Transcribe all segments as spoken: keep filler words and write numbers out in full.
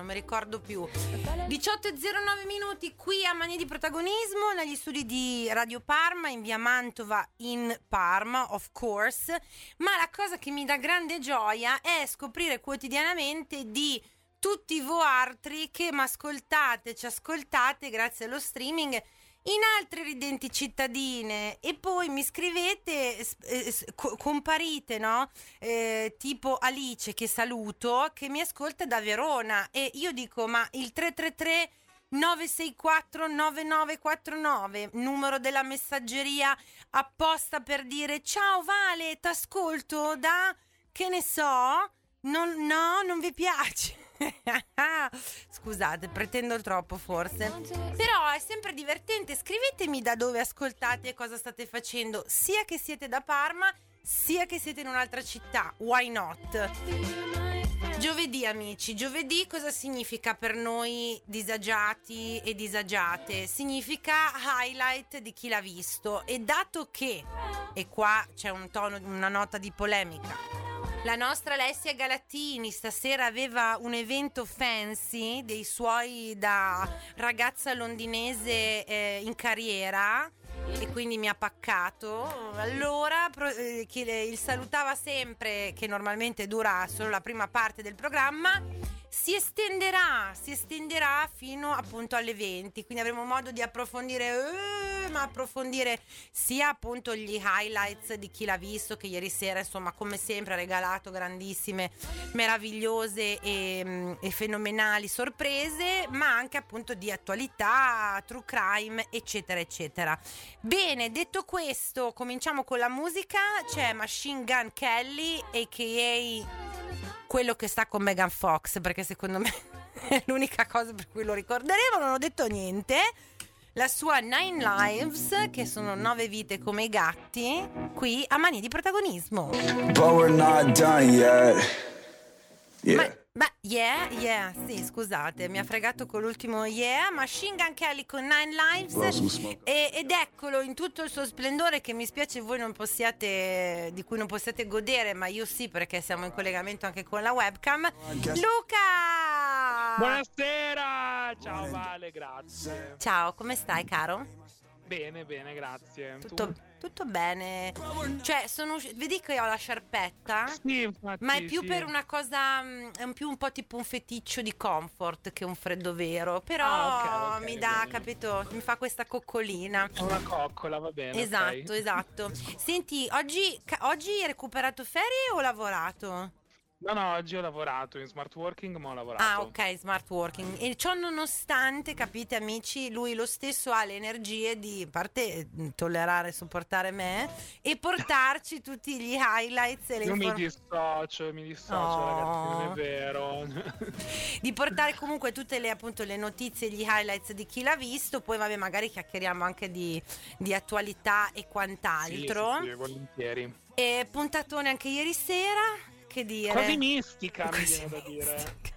mi ricordo più. diciotto e zero nove minuti qui a Manie di Protagonismo, negli studi di Radio Parma, in via Mantova in Parma, of course. Ma la cosa che mi dà grande gioia è scoprire quotidianamente di tutti voi altri che mi ascoltate, ci ascoltate grazie allo streaming in altre ridenti cittadine, e poi mi scrivete, eh, co- comparite, no? Eh, tipo Alice, che saluto, che mi ascolta da Verona, e io dico: ma il tre tre tre nove sei quattro nove nove quattro nove, numero della messaggeria apposta per dire ciao Vale, t'ascolto da, che ne so, non, no, non vi piace. Scusate, pretendo troppo forse, però è sempre divertente. Scrivetemi da dove ascoltate e cosa state facendo, sia che siete da Parma sia che siete in un'altra città. Why not? Giovedì, amici, giovedì cosa significa per noi disagiati e disagiate? Significa highlight di chi l'ha visto, e dato che, e qua c'è un tono, una nota di polemica, la nostra Alessia Galattini stasera aveva un evento fancy dei suoi da ragazza londinese eh, in carriera, e quindi mi ha paccato. Allora pro, eh, chi le, il salutava sempre, che normalmente dura solo la prima parte del programma, si estenderà, si estenderà fino appunto alle venti, quindi avremo modo di approfondire, eh, ma approfondire sia appunto gli highlights di chi l'ha visto, che ieri sera insomma come sempre ha regalato grandissime, meravigliose e, e fenomenali sorprese, ma anche appunto di attualità, true crime, eccetera eccetera. Bene, detto questo, cominciamo con la musica. C'è Machine Gun Kelly, a k a quello che sta con Megan Fox, perché secondo me è l'unica cosa per cui lo ricorderemo. Non ho detto niente. La sua Nine Lives, che sono nove vite come i gatti, qui a Manie di Protagonismo. But we're not done yet. Yeah. Ma, ma yeah, yeah, sì, scusate, mi ha fregato con l'ultimo yeah. Machine Gun Kelly con Nine Lives, e, ed eccolo in tutto il suo splendore, che mi spiace voi non possiate, di cui non possiate godere, ma io sì, perché siamo in collegamento anche con la webcam. Luca! Buonasera! Ciao Vale, grazie. Ciao, come stai, caro? Bene, bene, grazie. Tutto, Tu? tutto bene. Cioè, sono usci- vedi che ho la sciarpetta? Sì, infatti, Ma è più sì. per una cosa, mh, è un più un po' tipo un feticcio di comfort che un freddo vero. Però Ah, ok, ok, mi dà, bene. capito, mi fa questa coccolina. Una coccola, va bene. Esatto, ok. esatto. Senti, oggi, ca- oggi hai recuperato ferie o lavorato? No, no, oggi ho lavorato in smart working, ma ho lavorato. Ah, ok, smart working. E ciò nonostante, capite amici, lui lo stesso ha le energie di, a parte eh, tollerare e sopportare me, e portarci tutti gli highlights e le Io mi informazioni. dissocio, mi dissocio, Oh. ragazzi, non è vero. Di portare comunque tutte le, appunto, le notizie e gli highlights di chi l'ha visto. Poi vabbè, magari chiacchieriamo anche di, di attualità e quant'altro. Sì, sì, sì, volentieri. E puntatone anche ieri sera. Che dire? Quasi mistica, mi Quasi viene da dire. mistica.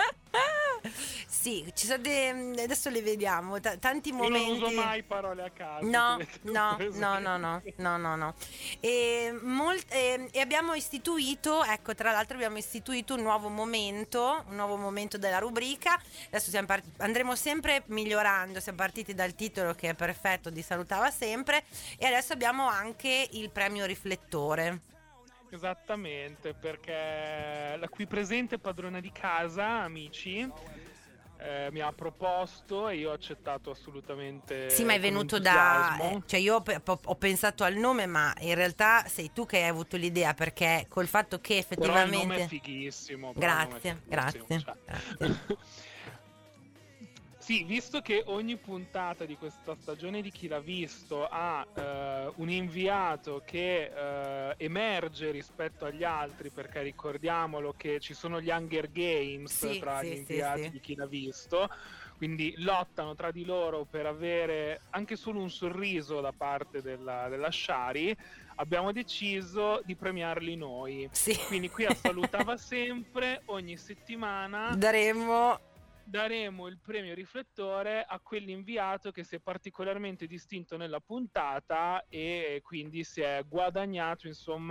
Sì, ci sono de- adesso le vediamo, t- tanti Io momenti. non uso mai parole a caso. No, ti metto no, presente. no, no, no, no, no, no. E, molt- e- e abbiamo istituito, ecco, tra l'altro abbiamo istituito un nuovo momento, un nuovo momento della rubrica. Adesso siamo part- andremo sempre migliorando, siamo partiti dal titolo che è perfetto, di Salutava Sempre, e adesso abbiamo anche il premio riflettore. Esattamente, perché la qui presente padrona di casa, amici, eh, mi ha proposto e io ho accettato assolutamente. Sì, ma è con venuto da... entusiasmo. eh, cioè io ho, pe- ho pensato al nome, ma in realtà sei tu che hai avuto l'idea, perché col fatto che Però il nome è effettivamente... fighissimo. però il nome è Grazie, fighissimo, grazie, cioè. grazie. Sì, visto che ogni puntata di questa stagione di Chi l'ha visto ha eh, un inviato che eh, emerge rispetto agli altri, perché ricordiamolo che ci sono gli Hunger Games Sì, tra sì, gli sì, inviati sì. di Chi l'ha visto, quindi lottano tra di loro per avere anche solo un sorriso da parte della, della Shari, abbiamo deciso di premiarli noi. Sì. Quindi qui a Salutava Sempre ogni settimana Daremo... daremo il premio riflettore a quell'inviato che si è particolarmente distinto nella puntata e quindi si è guadagnato insomma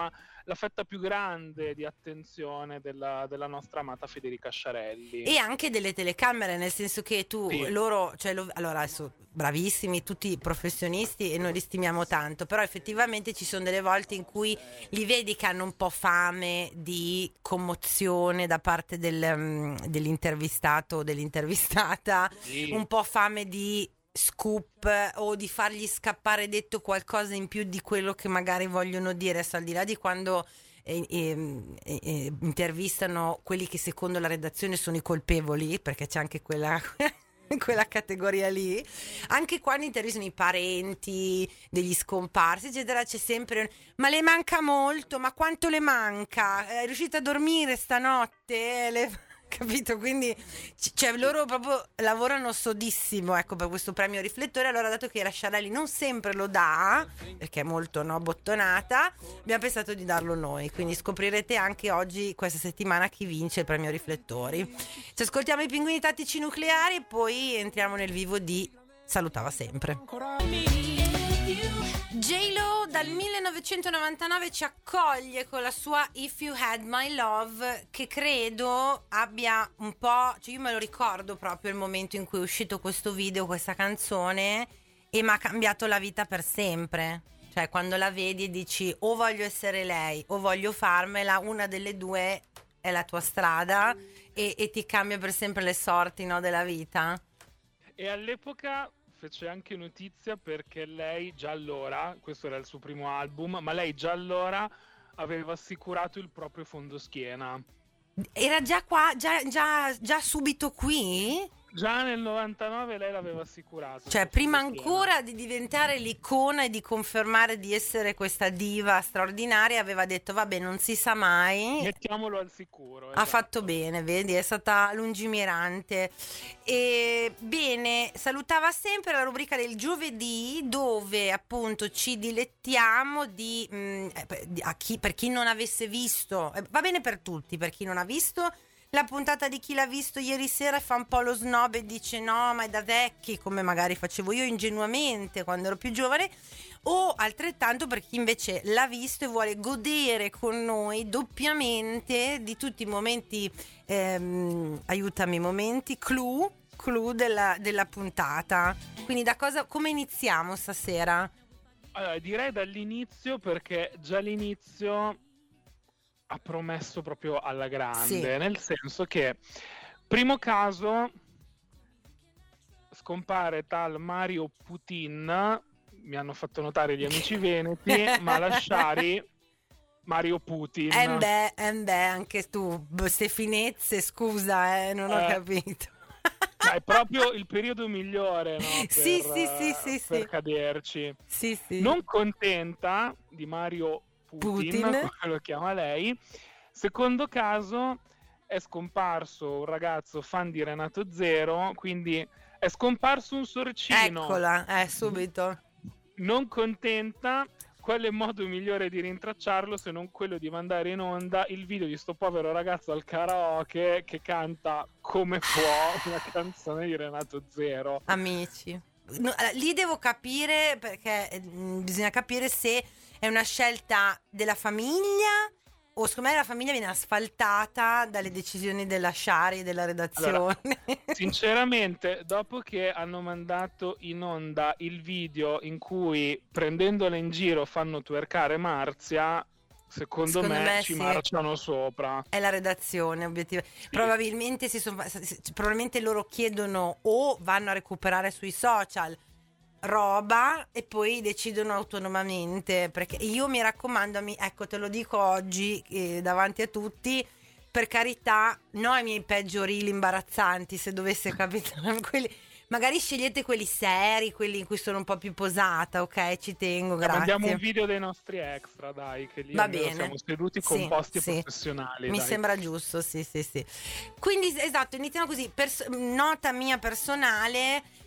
la fetta più grande di attenzione della, della nostra amata Federica Sciarelli. E anche delle telecamere, nel senso che tu, sì. loro, cioè lo, allora adesso bravissimi, tutti professionisti e noi li stimiamo tanto, però effettivamente ci sono delle volte in cui li vedi che hanno un po' fame di commozione da parte del, um, dell'intervistato o dell'intervistata, sì. un po' fame di scoop o di fargli scappare detto qualcosa in più di quello che magari vogliono dire, adesso al di là di quando eh, eh, eh, intervistano quelli che secondo la redazione sono i colpevoli, perché c'è anche quella quella categoria lì, anche quando intervistano i parenti degli scomparsi eccetera, c'è sempre un, ma le manca molto, ma quanto le manca, è riuscita a dormire stanotte? Le... capito? Quindi cioè loro proprio lavorano sodissimo, ecco, per questo premio riflettore. Allora, dato che la Sciarelli non sempre lo dà perché è molto no, bottonata, abbiamo pensato di darlo noi, quindi scoprirete anche oggi, questa settimana, chi vince il premio riflettori. Ci ascoltiamo i Pinguini Tattici Nucleari e poi entriamo nel vivo di Salutava Sempre. J-Lo dal millenovecentonovantanove ci accoglie con la sua If You Had My Love, che credo abbia un po', cioè io me lo ricordo proprio il momento in cui è uscito questo video, questa canzone, e mi ha cambiato la vita per sempre. Cioè quando la vedi e dici o voglio essere lei o voglio farmela, una delle due è la tua strada e, e ti cambia per sempre le sorti, no, della vita. E all'epoca fece anche notizia perché lei già allora, questo era il suo primo album, ma lei già allora aveva assicurato il proprio fondoschiena. Era già qua, già, già, già subito qui? Già nel novantanove lei l'aveva assicurato. Cioè prima ancora di diventare l'icona e di confermare di essere questa diva straordinaria, aveva detto vabbè, non si sa mai, mettiamolo al sicuro. Ha esatto. fatto bene, vedi, è stata lungimirante. E bene, Salutava Sempre, la rubrica del giovedì dove appunto ci dilettiamo di, mh, a chi, per chi non avesse visto, eh, va bene per tutti, per chi non ha visto la puntata di Chi l'ha visto ieri sera, fa un po' lo snob e dice no, ma è da vecchi, come magari facevo io ingenuamente quando ero più giovane, o altrettanto per chi invece l'ha visto e vuole godere con noi doppiamente di tutti i momenti, ehm, aiutami, momenti clou, clou della, della puntata. Quindi da cosa, come iniziamo stasera? Allora, direi dall'inizio, perché già l'inizio ha promesso proprio alla grande, sì. Nel senso che, primo caso, scompare tal Mario Putin, mi hanno fatto notare gli amici veneti, ma lasciari Mario Putin. Eh beh, eh beh, anche tu, queste finezze, scusa, eh, non ho eh, capito. Ma è proprio il periodo migliore, no? Per, sì, sì, sì, sì, per sì. caderci. Sì, sì. Non contenta di Mario Putin, Putin, come lo chiama lei. Secondo caso è scomparso un ragazzo fan di Renato Zero, quindi è scomparso un sorcino. Eccola, eh, subito. Non contenta, qual è il modo migliore di rintracciarlo se non quello di mandare in onda il video di sto povero ragazzo al karaoke che canta come può una canzone di Renato Zero. Amici, no, lì devo capire, perché mh, bisogna capire se è una scelta della famiglia o secondo me la famiglia viene asfaltata dalle decisioni della Sciari e della redazione. Allora, sinceramente, dopo che hanno mandato in onda il video in cui prendendola in giro fanno twerkare Marzia, secondo, secondo me, me ci sì. marciano sopra. È la redazione, obiettivamente. Sì. Probabilmente, si son, probabilmente loro chiedono o vanno a recuperare sui social roba e poi decidono autonomamente, perché io mi raccomando, ecco, te lo dico oggi eh, davanti a tutti, per carità, no ai miei peggio reel imbarazzanti, se dovesse capitare quelli, magari scegliete quelli seri, quelli in cui sono un po' più posata, ok? Ci tengo, grazie. Mandiamo un video dei nostri extra, dai, che lì va bene. Siamo seduti con sì, posti sì. professionali. Mi dai. sembra giusto, sì, sì, sì. Quindi, esatto, iniziamo così. Pers- nota mia personale,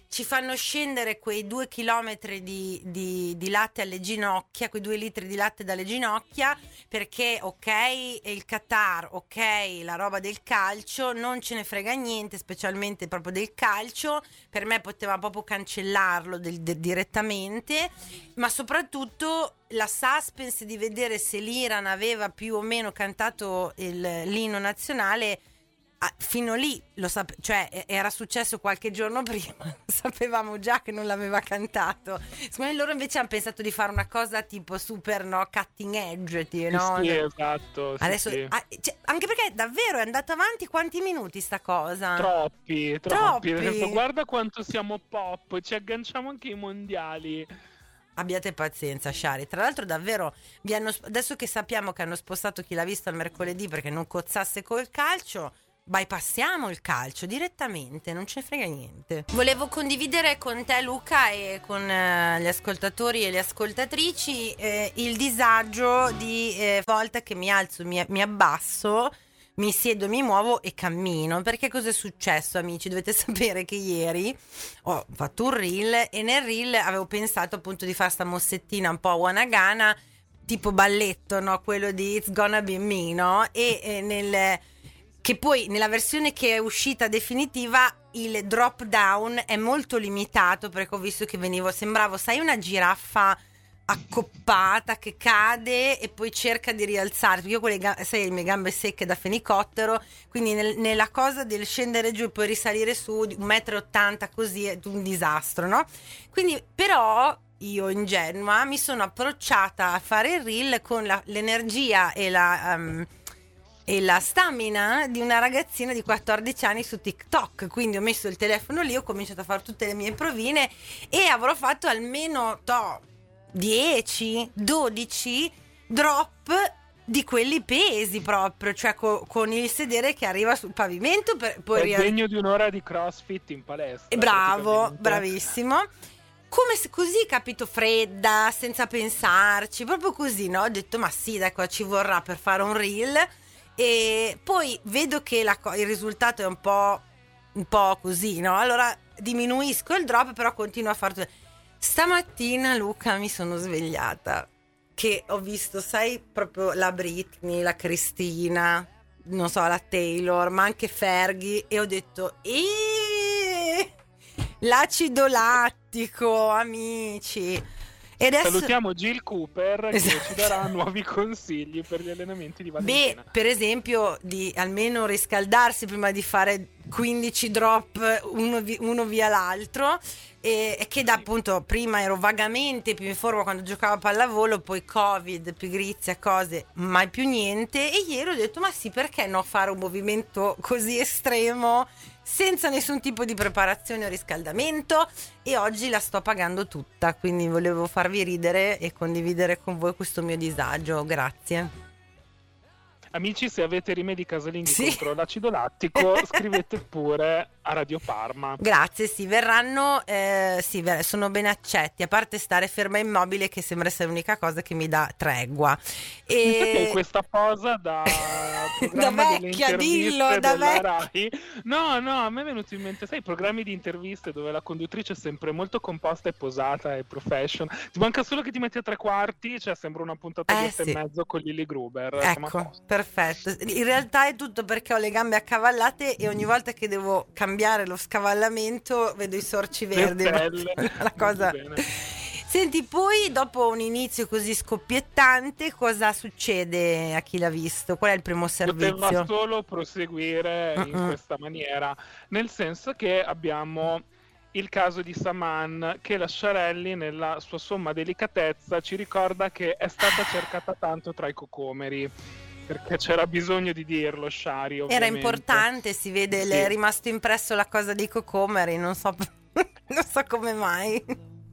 ci fanno scendere quei due chilometri di, di, di latte alle ginocchia, quei due litri di latte dalle ginocchia, perché ok il Qatar, ok la roba del calcio, non ce ne frega niente, specialmente proprio del calcio. Per me poteva proprio cancellarlo del, de, direttamente, ma soprattutto la suspense di vedere se l'Iran aveva più o meno cantato il, l'inno nazionale. Ah, fino lì lo sape- cioè era successo qualche giorno prima, sapevamo già che non l'aveva cantato. Secondo me loro invece hanno pensato di fare una cosa tipo super, no, cutting edge, tipo, no? Sì, esatto. Sì, adesso sì. ah, cioè, anche perché davvero è andata avanti quanti minuti sta cosa? Troppi, troppi. Troppi. Guarda quanto siamo pop, ci agganciamo anche ai mondiali. Abbiate pazienza, Shari. Tra l'altro davvero vi hanno, adesso che sappiamo che hanno spostato Chi l'ha visto al mercoledì perché non cozzasse col calcio, bypassiamo il calcio direttamente, non ce ne frega niente. Volevo condividere con te, Luca, e con eh, gli ascoltatori e le ascoltatrici eh, il disagio di eh, volta che mi alzo, mi, mi abbasso, mi siedo, mi muovo e cammino. Perché cosa è successo, amici? Dovete sapere che ieri ho fatto un reel e nel reel avevo pensato appunto di fare sta mossettina un po' wanagana, tipo balletto, no? Quello di It's Gonna Be Me, no? E eh, nel... che poi nella versione che è uscita definitiva il drop down è molto limitato, perché ho visto che venivo, sembravo, sai, una giraffa accoppata che cade e poi cerca di rialzarsi. Io con le gambe, sai, le mie gambe secche da fenicottero, quindi nel, nella cosa del scendere giù e poi risalire su di un metro e ottanta così è un disastro, no? Quindi però io ingenua mi sono approcciata a fare il reel con la, l'energia e la... Um, e la stamina di una ragazzina di quattordici anni su TikTok. Quindi ho messo il telefono lì, ho cominciato a fare tutte le mie provine e avrò fatto almeno to, dieci dodici drop di quelli pesi proprio, cioè co- con il sedere che arriva sul pavimento per poi è rial- degno di un'ora di CrossFit in palestra. Bravo, bravissimo. Come se così, capito, fredda, senza pensarci, proprio così, no? Ho detto ma sì, dai, qua ci vorrà per fare un reel. E poi vedo che la, il risultato è un po', un po' così, no? Allora diminuisco il drop, però continuo a fare. Stamattina, Luca, mi sono svegliata che ho visto, sai, proprio la Britney, la Cristina, non so, la Taylor, ma anche Fergie, e ho detto eeeh, l'acido lattico, amici. E adesso... salutiamo Jill Cooper, esatto, che ci darà nuovi consigli per gli allenamenti di Valentina. Beh, per esempio di almeno riscaldarsi prima di fare quindici drop uno, vi, uno via l'altro, e, e che da appunto prima ero vagamente più in forma quando giocavo a pallavolo, poi Covid, pigrizia, cose, mai più niente, e ieri ho detto ma sì, perché no fare un movimento così estremo senza nessun tipo di preparazione o riscaldamento, e oggi la sto pagando tutta, quindi volevo farvi ridere e condividere con voi questo mio disagio. Grazie. Amici, se avete rimedi casalinghi sì. contro l'acido lattico, scrivete pure a Radio Parma. Grazie, sì, verranno, eh, sì, ver- sono ben accetti, a parte stare ferma immobile, che sembra essere l'unica cosa che mi dà tregua. E questa posa da programma da delle vecchia, interviste dillo, da della vecchia. Rai. No, no, a me è venuto in mente, sai, i programmi di interviste dove la conduttrice è sempre molto composta e posata e professional. Ti manca solo che ti metti a tre quarti, cioè sembra una puntata Eh, di otto sì. e mezzo con Lily Gruber. Ecco, perfetto. In realtà è tutto perché ho le gambe accavallate e ogni volta che devo cambiare lo scavallamento vedo i sorci verdi. La cosa... Senti, poi dopo un inizio così scoppiettante, cosa succede a Chi l'ha visto? Qual è il primo servizio? Poteva solo proseguire Uh-uh. in questa maniera, nel senso che abbiamo il caso di Saman, che la Sciarelli nella sua somma delicatezza ci ricorda che è stata cercata tanto tra i cocomeri, perché c'era bisogno di dirlo, Shari, ovviamente. Era importante, si vede, sì. Le è rimasto impresso la cosa dei cocomeri, non so, non so come mai.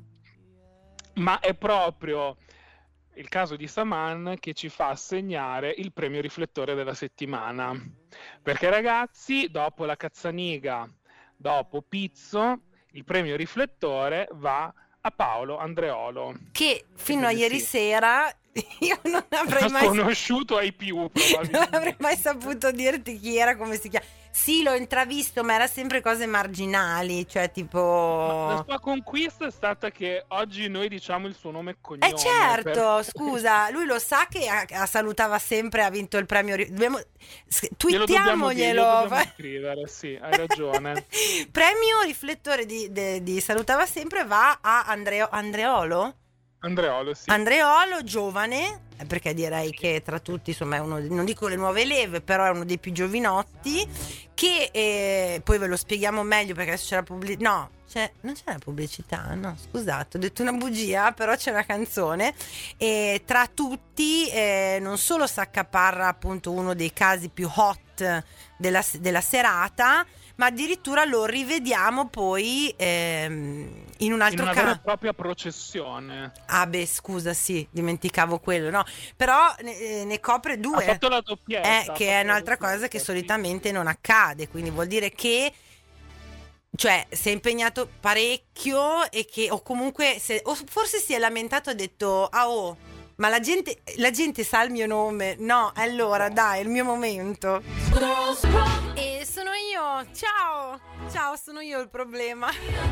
Ma è proprio il caso di Saman che ci fa assegnare il premio riflettore della settimana, perché ragazzi, dopo la Cazzaniga, dopo Pizzo, il premio riflettore va a Paolo Andreolo, che fino a quindi ieri sì. sera io non avrei mai sconosciuto ai più, non probabilmente. avrei mai saputo dirti chi era, come si chiama. Sì, l'ho intravisto, ma era sempre cose marginali, cioè tipo... La sua conquista è stata che oggi noi diciamo il suo nome e cognome. Eh certo, per... scusa, lui lo sa che a, a salutava sempre, ha vinto il premio. Dobbiamo... Twittiamoglielo. Twittiamoglielo. Glielo dobbiamo scrivere, sì, hai ragione. Premio riflettore di, di, di salutava sempre va a Andreo, Andreolo? Andreolo, sì. Andreolo, giovane, perché direi che tra tutti, insomma, è uno, non dico le nuove leve, però è uno dei più giovinotti, che eh, poi ve lo spieghiamo meglio perché adesso c'è la pubblicità. No, c'è, non c'è la pubblicità, no, scusate, ho detto una bugia, però c'è una canzone. E tra tutti, eh, non solo si accaparra appunto uno dei casi più hot della, della serata, ma addirittura lo rivediamo poi ehm, in un altro caso. In una ca- vera e propria processione. Ah beh, scusa, sì, dimenticavo quello, no? Però ne, ne copre due. Ha fatto la doppietta. Eh, che è un'altra cosa che solitamente non accade, quindi vuol dire che cioè si è impegnato parecchio e che o comunque se, o forse si è lamentato e ha detto "Ah oh, ma la gente la gente sa il mio nome". No, allora dai, è il mio momento. E sono io. Ciao. Ciao, sono io il problema.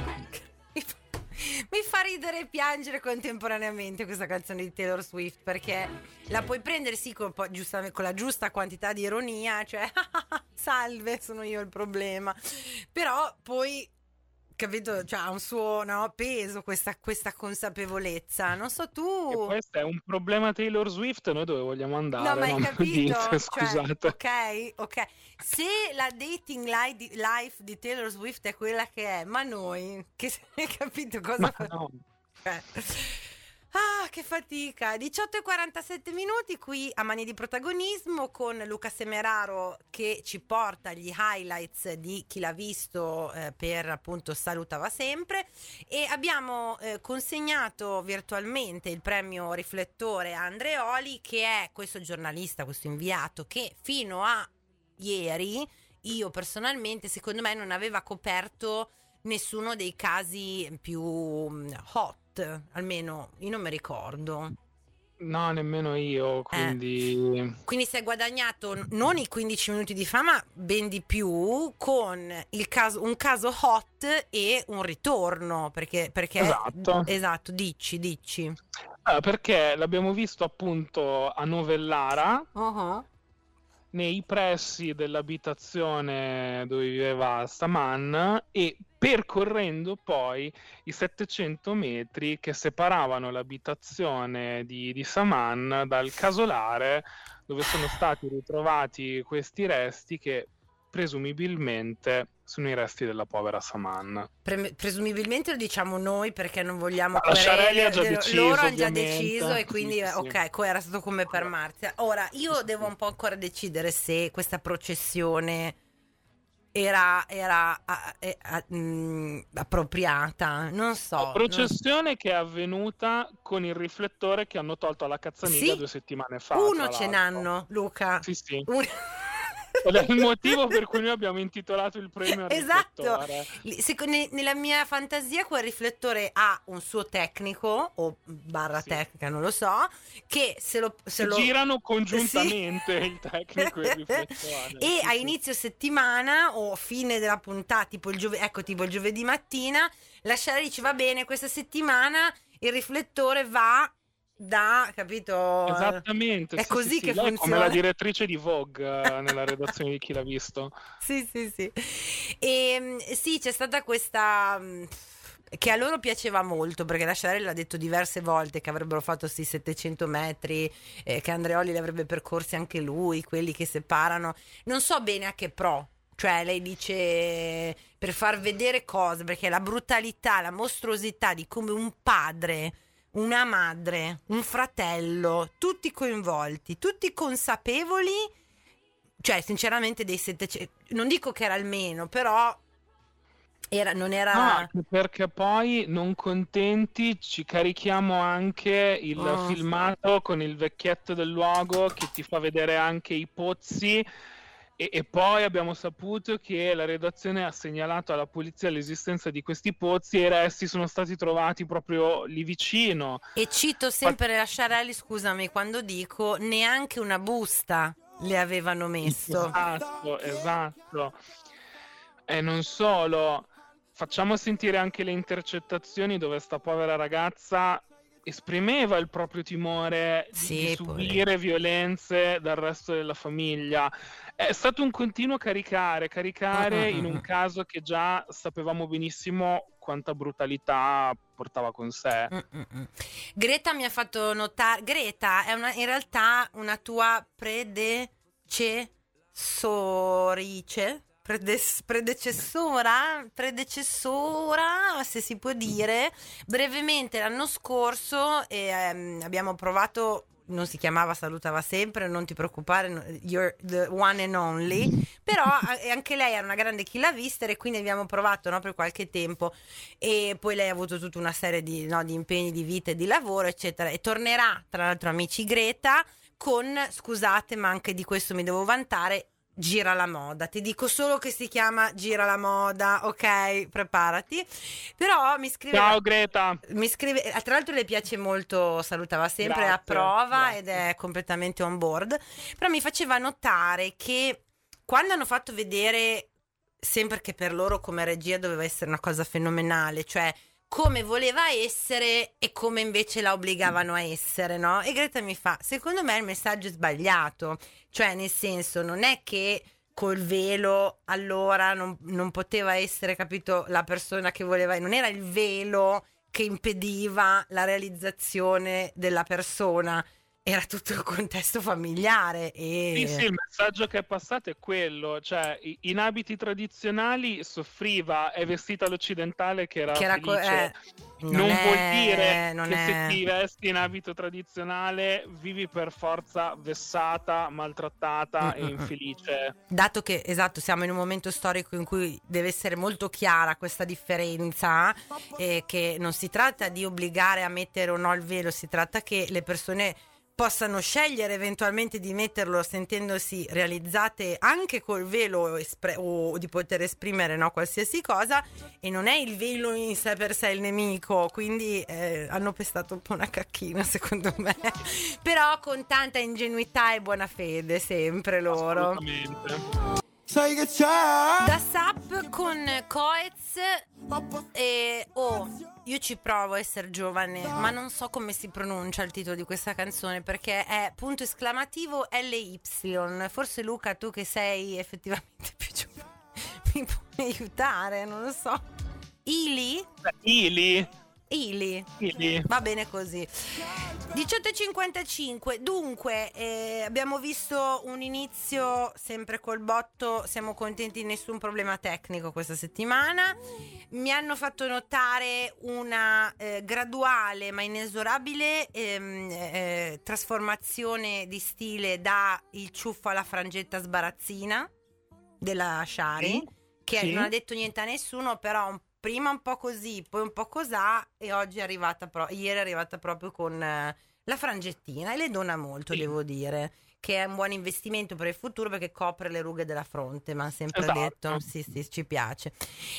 Mi fa ridere e piangere contemporaneamente questa canzone di Taylor Swift, perché la puoi prendere sì con, giustamente, con la giusta quantità di ironia, cioè salve, sono io il problema, però poi capito, cioè ha un suo no, peso questa, questa consapevolezza, non so tu. E questo è un problema Taylor Swift, noi dove vogliamo andare? No, ma hai non capito? Dite, scusate. Cioè, ok, ok. Se la dating li- life di Taylor Swift è quella che è, ma noi, che hai capito cosa Ma fa? no. Eh. Ah, che fatica. diciotto e quarantasette minuti qui a Mani di Protagonismo con Luca Semeraro che ci porta gli highlights di chi l'ha visto eh, per appunto Salutava Sempre, e abbiamo eh, consegnato virtualmente il premio Riflettore a Andreoli, che è questo giornalista, questo inviato che fino a ieri io personalmente secondo me non aveva coperto nessuno dei casi più hot, almeno io non mi ricordo. No, nemmeno io, quindi... Eh. Quindi si è guadagnato non i quindici minuti di fama, ben di più, con il caso, un caso hot e un ritorno, perché... perché esatto. Esatto, dici, dici. Ah, perché l'abbiamo visto appunto a Novellara, uh-huh. nei pressi dell'abitazione dove viveva Saman, e percorrendo poi i settecento metri che separavano l'abitazione di, di Saman dal casolare dove sono stati ritrovati questi resti, che presumibilmente sono i resti della povera Saman. Pre- presumibilmente lo diciamo noi perché non vogliamo Ma la Sciarelli ha già de- deciso, loro hanno già ovviamente. deciso e quindi sì, sì, ok, sì. co- era stato come per Marzia. Ora io sì, devo sì. un po' ancora decidere se questa processione era, era a, a, a, mh, appropriata, non so. La processione non... che è avvenuta con il riflettore che hanno tolto alla Cazzaniga sì? due settimane fa. Uno ce n'hanno, Luca. Sì, sì. Un... Ed è il motivo per cui noi abbiamo intitolato il premio al esatto. riflettore. Se, ne, nella mia fantasia quel riflettore ha un suo tecnico o barra sì. tecnica, non lo so, che se lo, se lo... girano congiuntamente sì. il tecnico e il riflettore. E sì, a sì. inizio settimana o fine della puntata, tipo il giove- ecco tipo il giovedì mattina, la Sciarelli dice va bene, questa settimana il riflettore va da, capito? Esattamente. È sì, così sì, che sì. Lei funziona. è come la direttrice di Vogue uh, nella redazione di Chi l'ha visto. Sì, sì, sì. E sì, c'è stata questa che a loro piaceva molto, perché la Sciarelli l'ha detto diverse volte che avrebbero fatto sti settecento metri, eh, che Andreoli li avrebbe percorsi anche lui, quelli che separano. Non so bene a che pro. Cioè lei dice per far vedere cose, perché la brutalità, la mostruosità di come un padre, una madre, un fratello, tutti coinvolti, tutti consapevoli, cioè sinceramente dei settecento, non dico che era il meno, però era, non era... No, perché poi non contenti ci carichiamo anche il oh. filmato con il vecchietto del luogo che ti fa vedere anche i pozzi. E, e poi abbiamo saputo che la redazione ha segnalato alla polizia l'esistenza di questi pozzi e i resti sono stati trovati proprio lì vicino. E cito sempre la Sciarelli, scusami, quando dico neanche una busta. le avevano messo. Esatto, esatto. E non solo, facciamo sentire anche le intercettazioni dove sta povera ragazza esprimeva il proprio timore di, Sì, di povera. subire violenze dal resto della famiglia. È stato un continuo caricare, caricare Mm, mm, in mm. un caso che già sapevamo benissimo quanta brutalità portava con sé. Mm, mm, mm. Greta mi ha fatto notare. Greta è una, in realtà una tua predecessorice. Predes- predecessora, predecessora, se si può dire. Brevemente l'anno scorso eh, ehm, abbiamo provato. Non si chiamava Salutava Sempre, non ti preoccupare, no- you're the one and only. Però a- anche lei era una grande chillavister e quindi abbiamo provato, no, per qualche tempo. E poi lei ha avuto tutta una serie di, no, di impegni di vita e di lavoro, eccetera. E tornerà, tra l'altro, amici, Greta con, scusate, ma anche di questo mi devo vantare, Gira la moda. Ti dico solo che si chiama Gira la moda, ok? Preparati. Però mi scrive. Ciao Greta! Mi scrive, tra l'altro le piace molto, Salutava Sempre, Grazie, approva grazie. ed è completamente on board. Però mi faceva notare che quando hanno fatto vedere, sempre che per loro come regia doveva essere una cosa fenomenale, cioè come voleva essere e come invece la obbligavano a essere, no? E Greta mi fa, secondo me il messaggio è sbagliato, cioè nel senso non è che col velo allora non, non poteva essere, capito, la persona che voleva, non era il velo che impediva la realizzazione della persona, era tutto il contesto familiare e... Sì, sì, il messaggio che è passato è quello, cioè i- in abiti tradizionali soffriva, è vestita all'occidentale che era che era co- felice. eh, non, Non è, vuol dire non che è... se ti vesti in abito tradizionale vivi per forza vessata, maltrattata e Mm, mm, mm. infelice. Dato che, esatto, siamo in un momento storico in cui deve essere molto chiara questa differenza, eh, che non si tratta di obbligare a mettere o no il velo, si tratta che le persone possano scegliere eventualmente di metterlo sentendosi realizzate anche col velo espre- o di poter esprimere, no, qualsiasi cosa, e non è il velo in sé per sé il nemico, quindi eh, hanno pestato un po' una cacchina secondo me, però con tanta ingenuità e buona fede sempre loro. Assolutamente. Sai che c'è? Da Sap con Coez e oh, io ci provo a essere giovane, ma non so come si pronuncia il titolo di questa canzone perché è punto esclamativo L Y. Forse Luca, tu che sei effettivamente più giovane, mi puoi aiutare, non lo so. Ili? Ili, Ili. Ili. Va bene così. diciotto e cinquantacinque. Dunque, eh, abbiamo visto un inizio sempre col botto. Siamo contenti, nessun problema tecnico questa settimana. Mi hanno fatto notare una eh, graduale ma inesorabile ehm, eh, trasformazione di stile da il ciuffo alla frangetta sbarazzina della Shari, Sì, che sì. non ha detto niente a nessuno, però un prima un po' così, poi un po' cosà, e oggi è arrivata pro- ieri è arrivata proprio con eh, la frangettina, e le dona molto, Sì. devo dire, che è un buon investimento per il futuro perché copre le rughe della fronte, ma ha sempre Esatto. detto, sì sì, ci piace.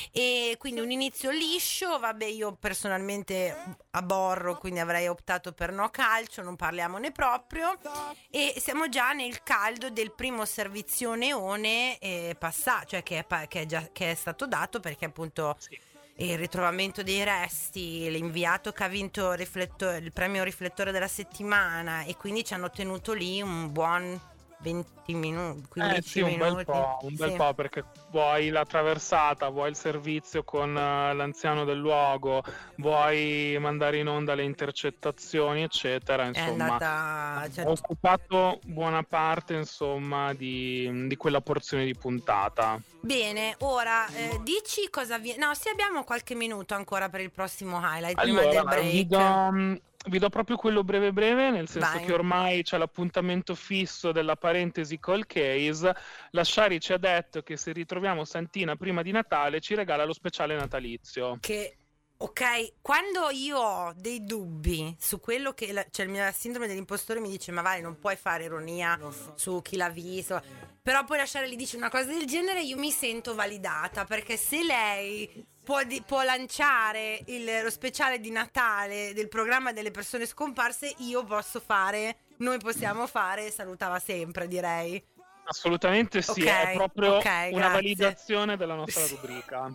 E quindi un inizio liscio, vabbè, io personalmente aborro, quindi avrei optato per no calcio, non parliamone proprio, e siamo già nel caldo del primo servizio neone eh, passato, cioè che è, pa- che è già che è stato dato, perché appunto Sì. il ritrovamento dei resti, l'inviato che ha vinto rifletto- il premio riflettore della settimana, e quindi ci hanno tenuto lì un buon venti minuti, Eh quindici sì, un minuti. bel po', un bel Sì. po', perché vuoi la traversata, vuoi il servizio con eh, l'anziano del luogo, vuoi mandare in onda le intercettazioni, eccetera, È insomma. andata, cioè, Ho occupato buona parte, insomma, di, di quella porzione di puntata. bene, ora eh, dici cosa viene. No, sì, abbiamo qualche minuto ancora per il prossimo highlight prima del Allora, vi break. do, vi do proprio quello breve breve, nel senso Vai. che ormai c'è l'appuntamento fisso della parentesi call case. La Shari ci ha detto che se ritroviamo Santina prima di Natale ci regala lo speciale natalizio. Che, ok, quando io ho dei dubbi su quello che, la, cioè il mio sindrome dell'impostore mi dice, ma vai, non puoi fare ironia su chi l'ha visto, però poi lasciare lì dice una cosa del genere, io mi sento validata, perché se lei può, di- può lanciare il- lo speciale di Natale del programma delle persone scomparse, io posso fare, noi possiamo fare Salutava Sempre, direi. Assolutamente sì, okay, è proprio okay, una grazie. validazione della nostra Sì. rubrica.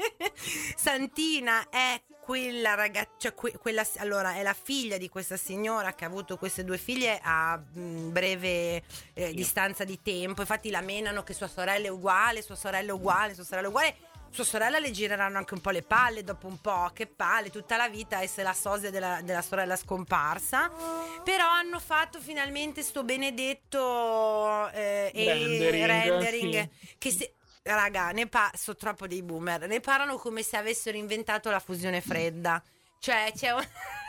Santina è quella ragazza, cioè que- quella, allora è la figlia di questa signora che ha avuto queste due figlie a mh, breve eh, Sì. distanza di tempo. Infatti la menano che sua sorella è uguale, sua sorella è uguale, sua sorella è uguale. Sua sorella le gireranno anche un po' le palle dopo un po', che palle, tutta la vita essere la sosia della, della sorella scomparsa. Però hanno fatto finalmente sto benedetto eh, Rendering, rendering sì. che se, raga, ne pa- sono troppo dei boomer, ne parlano come se avessero inventato la fusione fredda. Cioè c'è un...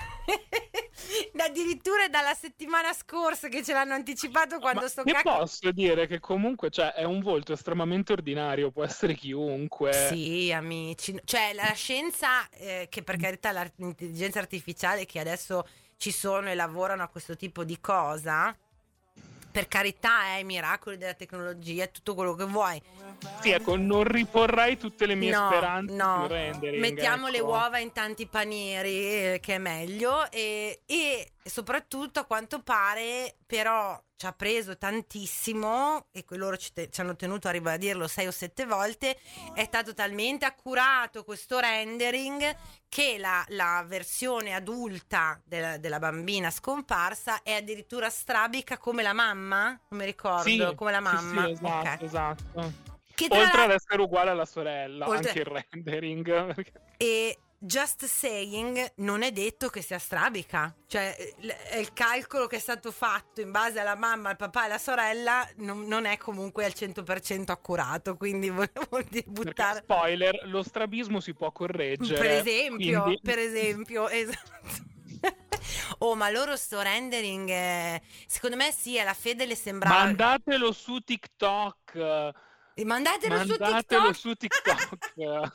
addirittura dalla settimana scorsa che ce l'hanno anticipato quando Ma sto io cacchio. posso dire che comunque, cioè, è un volto estremamente ordinario, può essere chiunque. Sì, amici, cioè la scienza, eh, che per carità l'intelligenza artificiale che adesso ci sono e lavorano a questo tipo di cosa, per carità, è i miracoli della tecnologia, è tutto quello che vuoi. Sì, ecco, non riporrei tutte le mie No, speranze no, sul rendering. mettiamo le ecco. uova in tanti panieri, eh, che è meglio, e, e soprattutto a quanto pare però ci ha preso tantissimo, e que- loro ci, te- ci hanno tenuto a ribadirlo sei o sette volte, è stato talmente accurato questo rendering che la, la versione adulta della, della bambina scomparsa è addirittura strabica come la mamma, non mi ricordo, Sì, come la sì, mamma. sì, esatto, Ok. esatto. Che tra Oltre l'altro- ad essere uguale alla sorella, Oltre- anche il rendering. perché- E just saying, non è detto che sia strabica, cioè l- è il calcolo che è stato fatto in base alla mamma, al papà e alla sorella non, non è comunque al cento per cento accurato, quindi volevo dire Perché, buttare. spoiler, lo strabismo si può correggere. Per esempio, quindi- per esempio, esatto. Oh, ma loro sto rendering, eh, secondo me sì, alla fede le sembrava. Mandatelo su TikTok. Mandatelo su Mandatelo TikTok. su TikTok.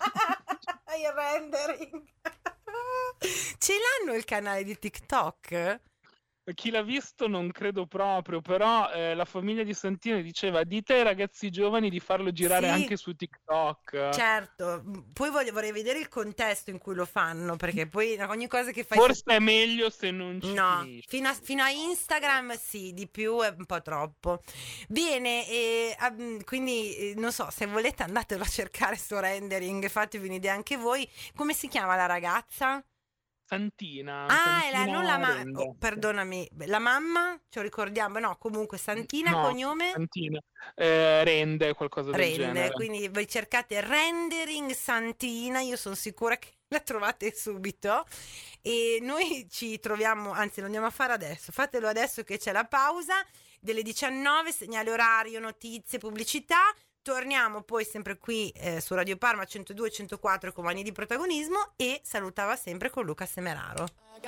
Il rendering. Ce l'hanno il canale di TikTok? Chi l'ha visto non credo proprio, però eh, la famiglia di Santino diceva dite ai ragazzi giovani di farlo girare Sì. anche su TikTok. Certo, poi voglio, vorrei vedere il contesto in cui lo fanno, perché poi ogni cosa che fai... Forse è meglio se non ci No, finisci. fino a, fino a Instagram sì, di più è un po' troppo. Bene, e, ah, quindi eh, non so, se volete andatelo a cercare sto rendering, fatevi un'idea anche voi. Come si chiama la ragazza? Santina. Ah, è la, Santina non la mamma, Renda. oh, perdonami, la mamma, ce lo ricordiamo, no, comunque Santina, No, cognome? Santina. Eh, rende qualcosa del Rende, genere. quindi voi cercate rendering Santina, io sono sicura che la trovate subito e noi ci troviamo, anzi lo andiamo a fare adesso, fatelo adesso che c'è la pausa delle diciannove, segnale orario, notizie, pubblicità. Torniamo poi sempre qui eh, su Radio Parma centodue e centoquattro con Mani di Protagonismo e salutava sempre con Luca Semeraro.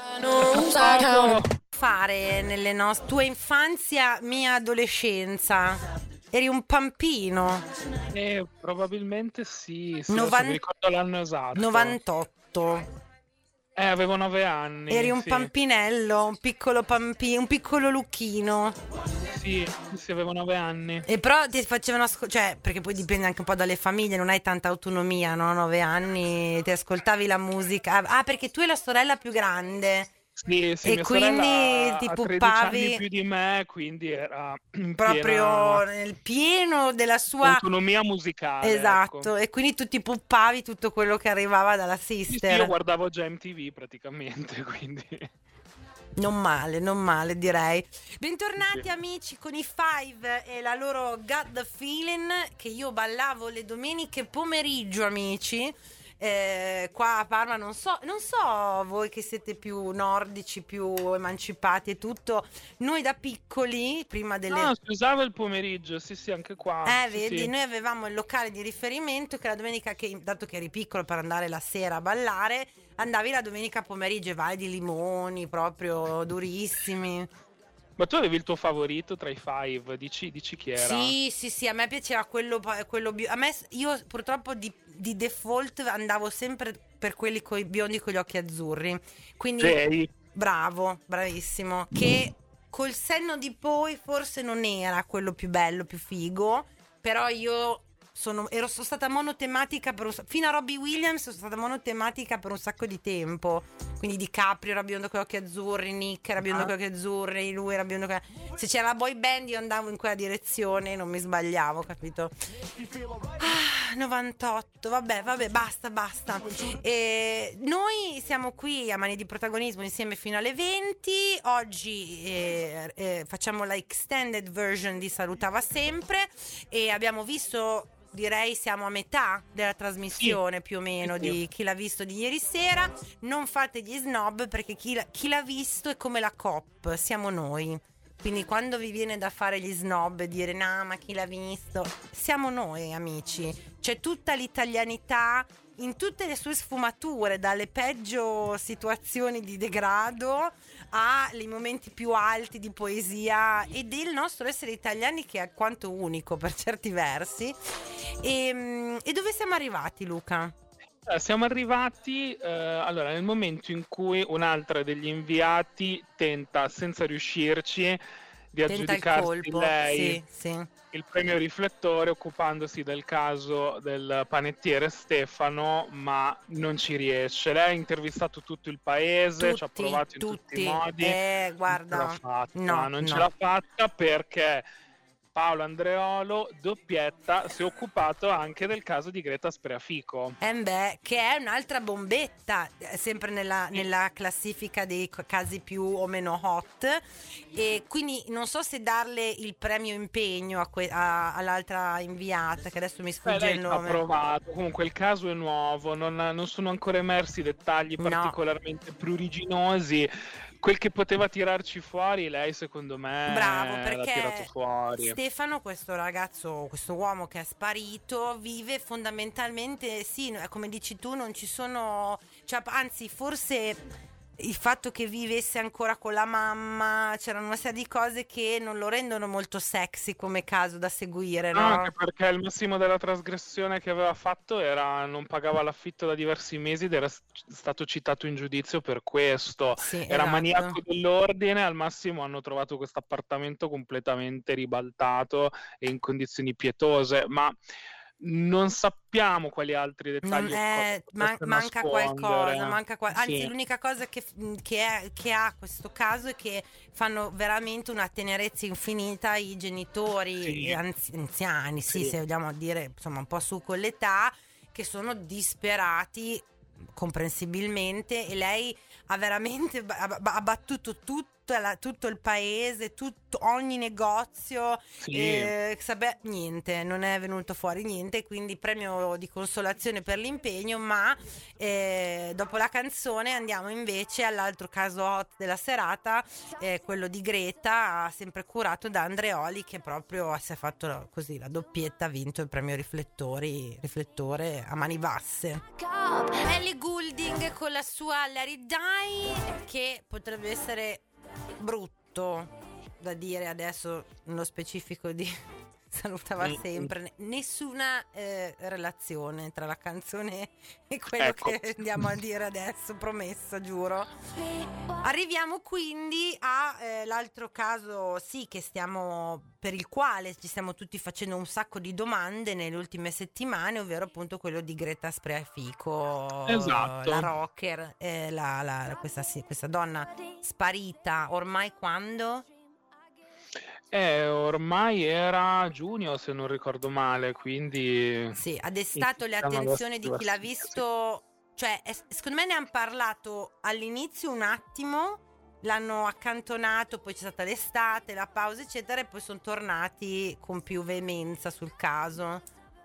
Fare nelle nostre tua infanzia, mia adolescenza. Eri un pampino. Eh, probabilmente sì, sì Novan- adesso mi ricordo l'anno esatto. novantotto. Eh, avevo nove anni. Eri un sì. pampinello, un piccolo pampino, un piccolo Lucchino. Sì, sì, sì, avevo nove anni. E però ti facevano ascoltare, cioè, perché poi dipende anche un po' dalle famiglie, non hai tanta autonomia, no? Nove anni, ti ascoltavi la musica. Ah, perché tu hai la sorella più grande. Sì, sì, E mia quindi sorella ti ha tredici puppavi anni più di me, quindi era in proprio piena nel pieno della sua... autonomia musicale. Esatto, ecco. e quindi tu ti puppavi tutto quello che arrivava dalla Sì, sì, sister. io guardavo già M T V praticamente, quindi... Non male, non male direi. Bentornati Sì. amici con i Five e la loro Got the Feeling che io ballavo le domeniche pomeriggio, amici. Eh, qua a Parma non so, non so voi che siete più nordici, più emancipati e tutto. Noi da piccoli, prima delle... No, si usava il pomeriggio, sì, sì, anche qua. Eh, sì, vedi, sì. noi avevamo il locale di riferimento che la domenica, che, dato che eri piccolo per andare la sera a ballare, andavi la domenica pomeriggio e vai di limoni proprio durissimi. Ma tu avevi il tuo favorito tra i Five? Dici, dici chi era? Sì, sì, sì, a me piaceva quello, quello bio- a me, io purtroppo di, di default andavo sempre per quelli coi biondi con gli occhi azzurri. Quindi Sei. bravo, bravissimo. Che col senno di poi forse non era quello più bello, più figo, però io sono, ero, sono stata monotematica per un, fino a Robbie Williams sono stata monotematica per un sacco di tempo. Quindi DiCaprio era biondo con gli occhi azzurri, Nick era biondo Ah. con gli occhi azzurri, lui era biondo con... Se c'era la boy band io andavo in quella direzione, non mi sbagliavo, capito? Ah, novantotto, vabbè, vabbè, basta, basta. E noi siamo qui a Mani di Protagonismo insieme fino alle venti. Oggi eh, eh, facciamo la extended version di Salutava Sempre e abbiamo visto, direi siamo a metà della trasmissione, sì, più o meno, sì, di chi l'ha visto di ieri sera. Non fate gli snob, perché chi l'ha, chi l'ha visto è come la Coop, siamo noi. Quindi quando vi viene da fare gli snob e dire no, ma chi l'ha visto, siamo noi, amici. C'è tutta l'italianità in tutte le sue sfumature, dalle peggio situazioni di degrado ai momenti più alti di poesia e del nostro essere italiani, che è alquanto unico per certi versi. E, e dove siamo arrivati, Luca? Eh, siamo arrivati eh, allora nel momento in cui un'altra degli inviati tenta, senza riuscirci, di Tenta aggiudicarsi il colpo, lei sì, sì. il premio riflettore, occupandosi del caso del panettiere Stefano, ma non ci riesce. Lei ha intervistato tutto il paese, Tutti, ci ha provato in tutti. tutti i modi, Eh, guarda, non ce l'ha fatta, no, non no. ce l'ha fatta perché Paolo Andreolo, doppietta, si è occupato anche del caso di Greta Spreafico. Eh beh, che è un'altra bombetta, sempre nella, nella classifica dei casi più o meno hot. E quindi non so se darle il premio impegno a que- a- all'altra inviata, che adesso mi sfugge Beh, lei il ci ha nome. provato. Comunque il caso è nuovo, non, non sono ancora emersi dettagli No. particolarmente pruriginosi. Quel che poteva tirarci fuori, lei secondo me Bravo, l'ha tirato perché fuori. Stefano, questo ragazzo, questo uomo che è sparito, vive fondamentalmente, sì, come dici tu, non ci sono, cioè, anzi forse il fatto che vivesse ancora con la mamma, c'erano una serie di cose che non lo rendono molto sexy come caso da seguire, no? No, anche perché il massimo della trasgressione che aveva fatto era non pagava l'affitto da diversi mesi ed era s- stato citato in giudizio per questo. Sì, Era esatto. maniaco dell'ordine, al massimo hanno trovato questo appartamento completamente ribaltato e in condizioni pietose, ma non sappiamo quali altri dettagli Non è- occorre man- per manca nascondere. qualcosa, manca qual- anzi Sì. l'unica cosa che, che, è- che ha questo caso è che fanno veramente una tenerezza infinita i genitori Sì. anzi- anziani, sì, Sì. se vogliamo dire, insomma, un po' su con l'età, che sono disperati comprensibilmente, e lei ha veramente ba- ha ha battuto tutto, la- tutto il paese, tutto, ogni negozio. Sì. Eh, sape- niente, non è venuto fuori niente, quindi premio di consolazione per l'impegno. Ma eh, dopo la canzone andiamo invece all'altro caso hot della serata, eh, quello di Greta, sempre curato da Andreoli, che proprio si è fatto così la doppietta, ha vinto il premio riflettori, riflettore a mani basse. Ellie Goulding con la sua Let It Die, che potrebbe essere brutto da dire adesso nello specifico di Salutava Mm. Sempre. Nessuna eh, relazione tra la canzone e quello Ecco. che andiamo a dire adesso, promessa, giuro. Arriviamo quindi all'altro caso, sì, che stiamo, per il quale ci stiamo tutti facendo un sacco di domande nelle ultime settimane, ovvero appunto quello di Greta Spreafico, Esatto. la rocker, eh, la, la- questa, sì, questa donna sparita ormai quando? Eh, ormai era giugno, se non ricordo male, quindi Sì, ha destato le iniziano attenzioni di la- chi l'ha visto, cioè è- secondo me ne hanno parlato all'inizio un attimo, l'hanno accantonato, poi c'è stata l'estate, la pausa eccetera, e poi sono tornati con più veemenza sul caso.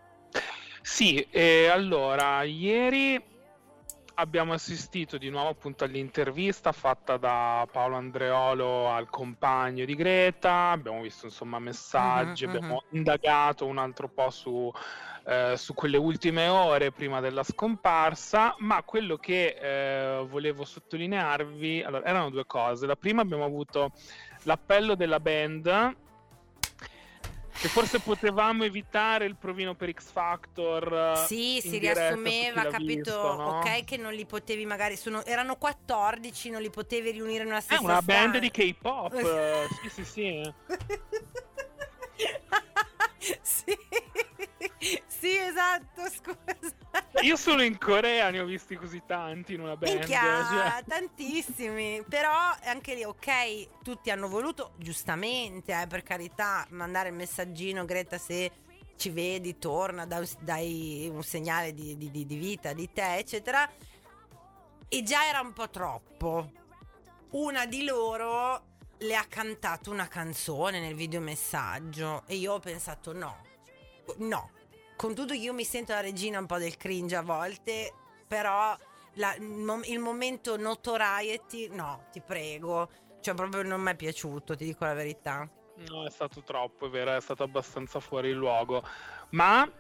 Sì, e allora ieri abbiamo assistito di nuovo appunto all'intervista fatta da Paolo Andreolo al compagno di Greta, abbiamo visto insomma messaggi, Mhm, abbiamo indagato un altro po' su, eh, su quelle ultime ore prima della scomparsa, ma quello che eh, volevo sottolinearvi, allora, erano due cose. La prima, abbiamo avuto l'appello della band, che forse potevamo evitare il provino per X Factor. Sì, in si diretta su riassumeva, Chi l'ha capito? visto, no? Ok, che non li potevi magari, sono, erano quattordici, non li potevi riunire in una È stessa una band stanza. di K-pop. eh, sì, sì, sì. sì, sì, Sì, esatto, scusa. Io solo in Corea ne ho visti così tanti in una band. Minchia, cioè. tantissimi. Però anche lì, ok, tutti hanno voluto, giustamente, eh, per carità, mandare il messaggino, Greta, se ci vedi, torna, dai, dai un segnale di, di, di vita di te, eccetera. E già era un po' troppo. Una di loro le ha cantato una canzone nel videomessaggio e io ho pensato no, no. Con tutto che io mi sento la regina un po' del cringe a volte, però la, il momento notoriety, no, ti prego. Cioè proprio non mi è piaciuto, ti dico la verità. No, è stato troppo, è vero, è stato abbastanza fuori luogo. Ma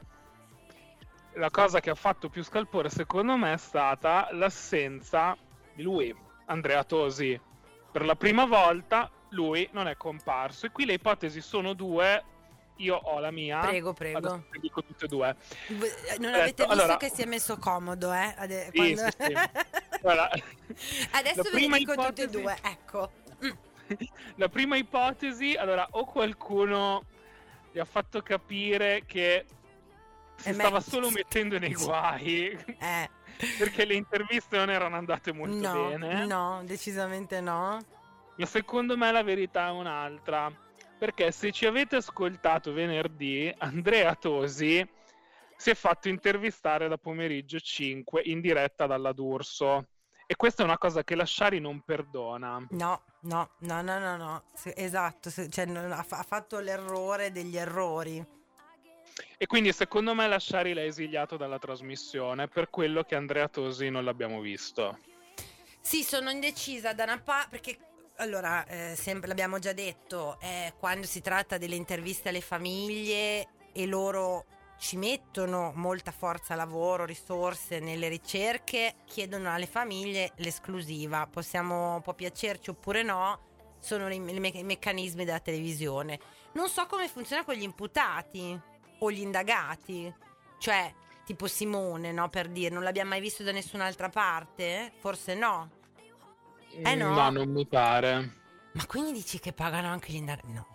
la cosa che ha fatto più scalpore secondo me è stata l'assenza di lui, Andrea Tosi. Per la prima volta lui non è comparso e qui le ipotesi sono due. Io ho la mia. Prego, prego. Adesso ti dico tutte e due. Non Ho avete detto, visto allora... che si è messo comodo, eh? Ade- Sì, quando... sì, sì. Allora, adesso ve ne dico ipotesi... tutte e due, ecco. Mm. La prima ipotesi, allora, o qualcuno gli ha fatto capire che si E stava me... solo mettendo nei guai, eh. perché le interviste non erano andate molto no, bene. No, decisamente no. Ma secondo me la verità è un'altra. Perché se ci avete ascoltato venerdì, Andrea Tosi si è fatto intervistare da pomeriggio cinque in diretta dalla D'Urso. E questa è una cosa che la Sciari non perdona. No, no, no, no, no, no. Se, esatto, se, cioè, non, ha, ha fatto l'errore degli errori. E quindi secondo me la Sciari l'ha esiliato dalla trasmissione, per quello che Andrea Tosi non l'abbiamo visto. Sì, sono indecisa da una parte, perché... Allora, eh, sempre l'abbiamo già detto, eh, quando si tratta delle interviste alle famiglie e loro ci mettono molta forza lavoro, risorse nelle ricerche, chiedono alle famiglie l'esclusiva. Possiamo, può piacerci oppure no, sono i, me- i meccanismi della televisione. Non so come funziona con gli imputati o gli indagati, cioè tipo Simone, no, per dire, non l'abbiamo mai visto da nessun'altra parte? Forse no. Eh no. No, non mi pare. Ma quindi dici che pagano anche gli indagati? No.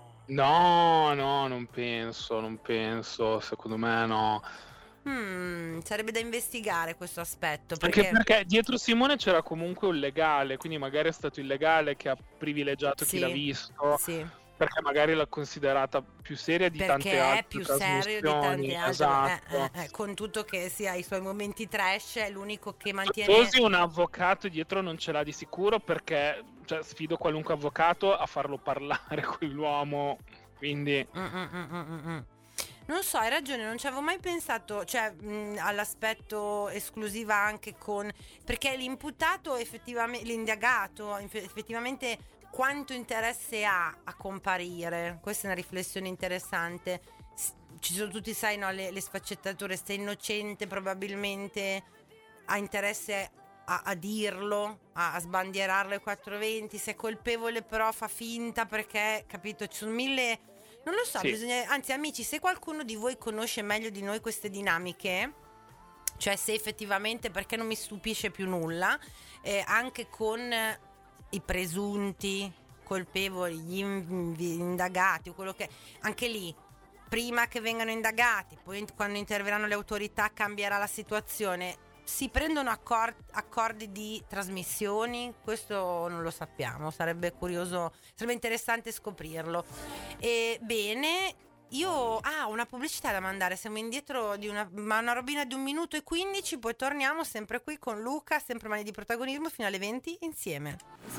No, no, non penso, non penso, secondo me no. Hmm, sarebbe da investigare questo aspetto. Perché... Anche perché dietro Simone c'era comunque un legale, quindi magari è stato il legale che ha privilegiato sì, chi l'ha visto. Sì. Perché magari l'ha considerata più seria di perché tante altre è più serio di tante altre, esatto. eh, eh, con tutto che sia i suoi momenti trash, è l'unico che mantiene. Tosi un avvocato dietro non ce l'ha di sicuro, perché cioè, sfido qualunque avvocato a farlo parlare quell'uomo, quindi mm, mm, mm, mm, mm. Non so, hai ragione, non ci avevo mai pensato, cioè mh, all'aspetto esclusiva anche con, perché l'imputato effettivamente, l'indagato effettivamente quanto interesse ha a comparire? Questa è una riflessione interessante. Ci sono tutti, sai, no, le, le sfaccettature. Se è innocente probabilmente ha interesse a, a dirlo, a, a sbandierarlo ai quattrocentoventi. Se è colpevole però fa finta perché, capito, ci sono mille... Non lo so, sì. bisogna... Anzi amici, se qualcuno di voi conosce meglio di noi queste dinamiche, cioè se effettivamente, perché non mi stupisce più nulla, eh, anche con... i presunti colpevoli, gli indagati o quello che anche lì prima che vengano indagati, poi quando interverranno le autorità cambierà la situazione. Si prendono accordi, accordi di trasmissioni? Questo non lo sappiamo, sarebbe curioso, sarebbe interessante scoprirlo. E bene, io ah, una pubblicità da mandare, siamo indietro di una, ma una robina di un minuto e quindici, poi torniamo sempre qui con Luca, sempre Mani di Protagonismo fino alle venti insieme.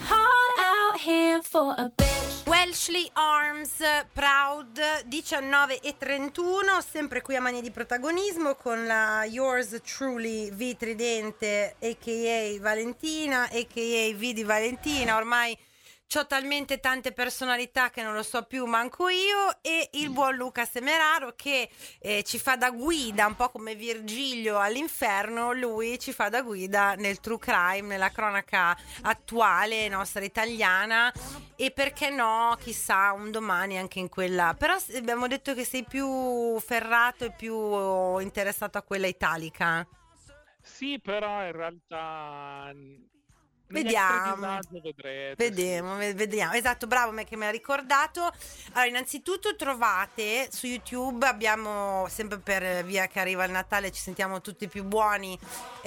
Welshly Arms Proud diciannove e trentuno, sempre qui a Mani di Protagonismo con la Yours Truly V Tridente a k a. Valentina a k a. V di Valentina, ormai c'ho talmente tante personalità che non lo so più manco io, e il buon Luca Semeraro che eh, ci fa da guida, un po' come Virgilio all'inferno, lui ci fa da guida nel true crime, nella cronaca attuale nostra italiana, e perché no, chissà, un domani anche in quella, però abbiamo detto che sei più ferrato e più interessato a quella italica. Sì, però in realtà Vediamo, vediamo, vediamo. Esatto, bravo me che mi ha ricordato. Allora, innanzitutto trovate su YouTube, abbiamo sempre per via che arriva il Natale, ci sentiamo tutti più buoni.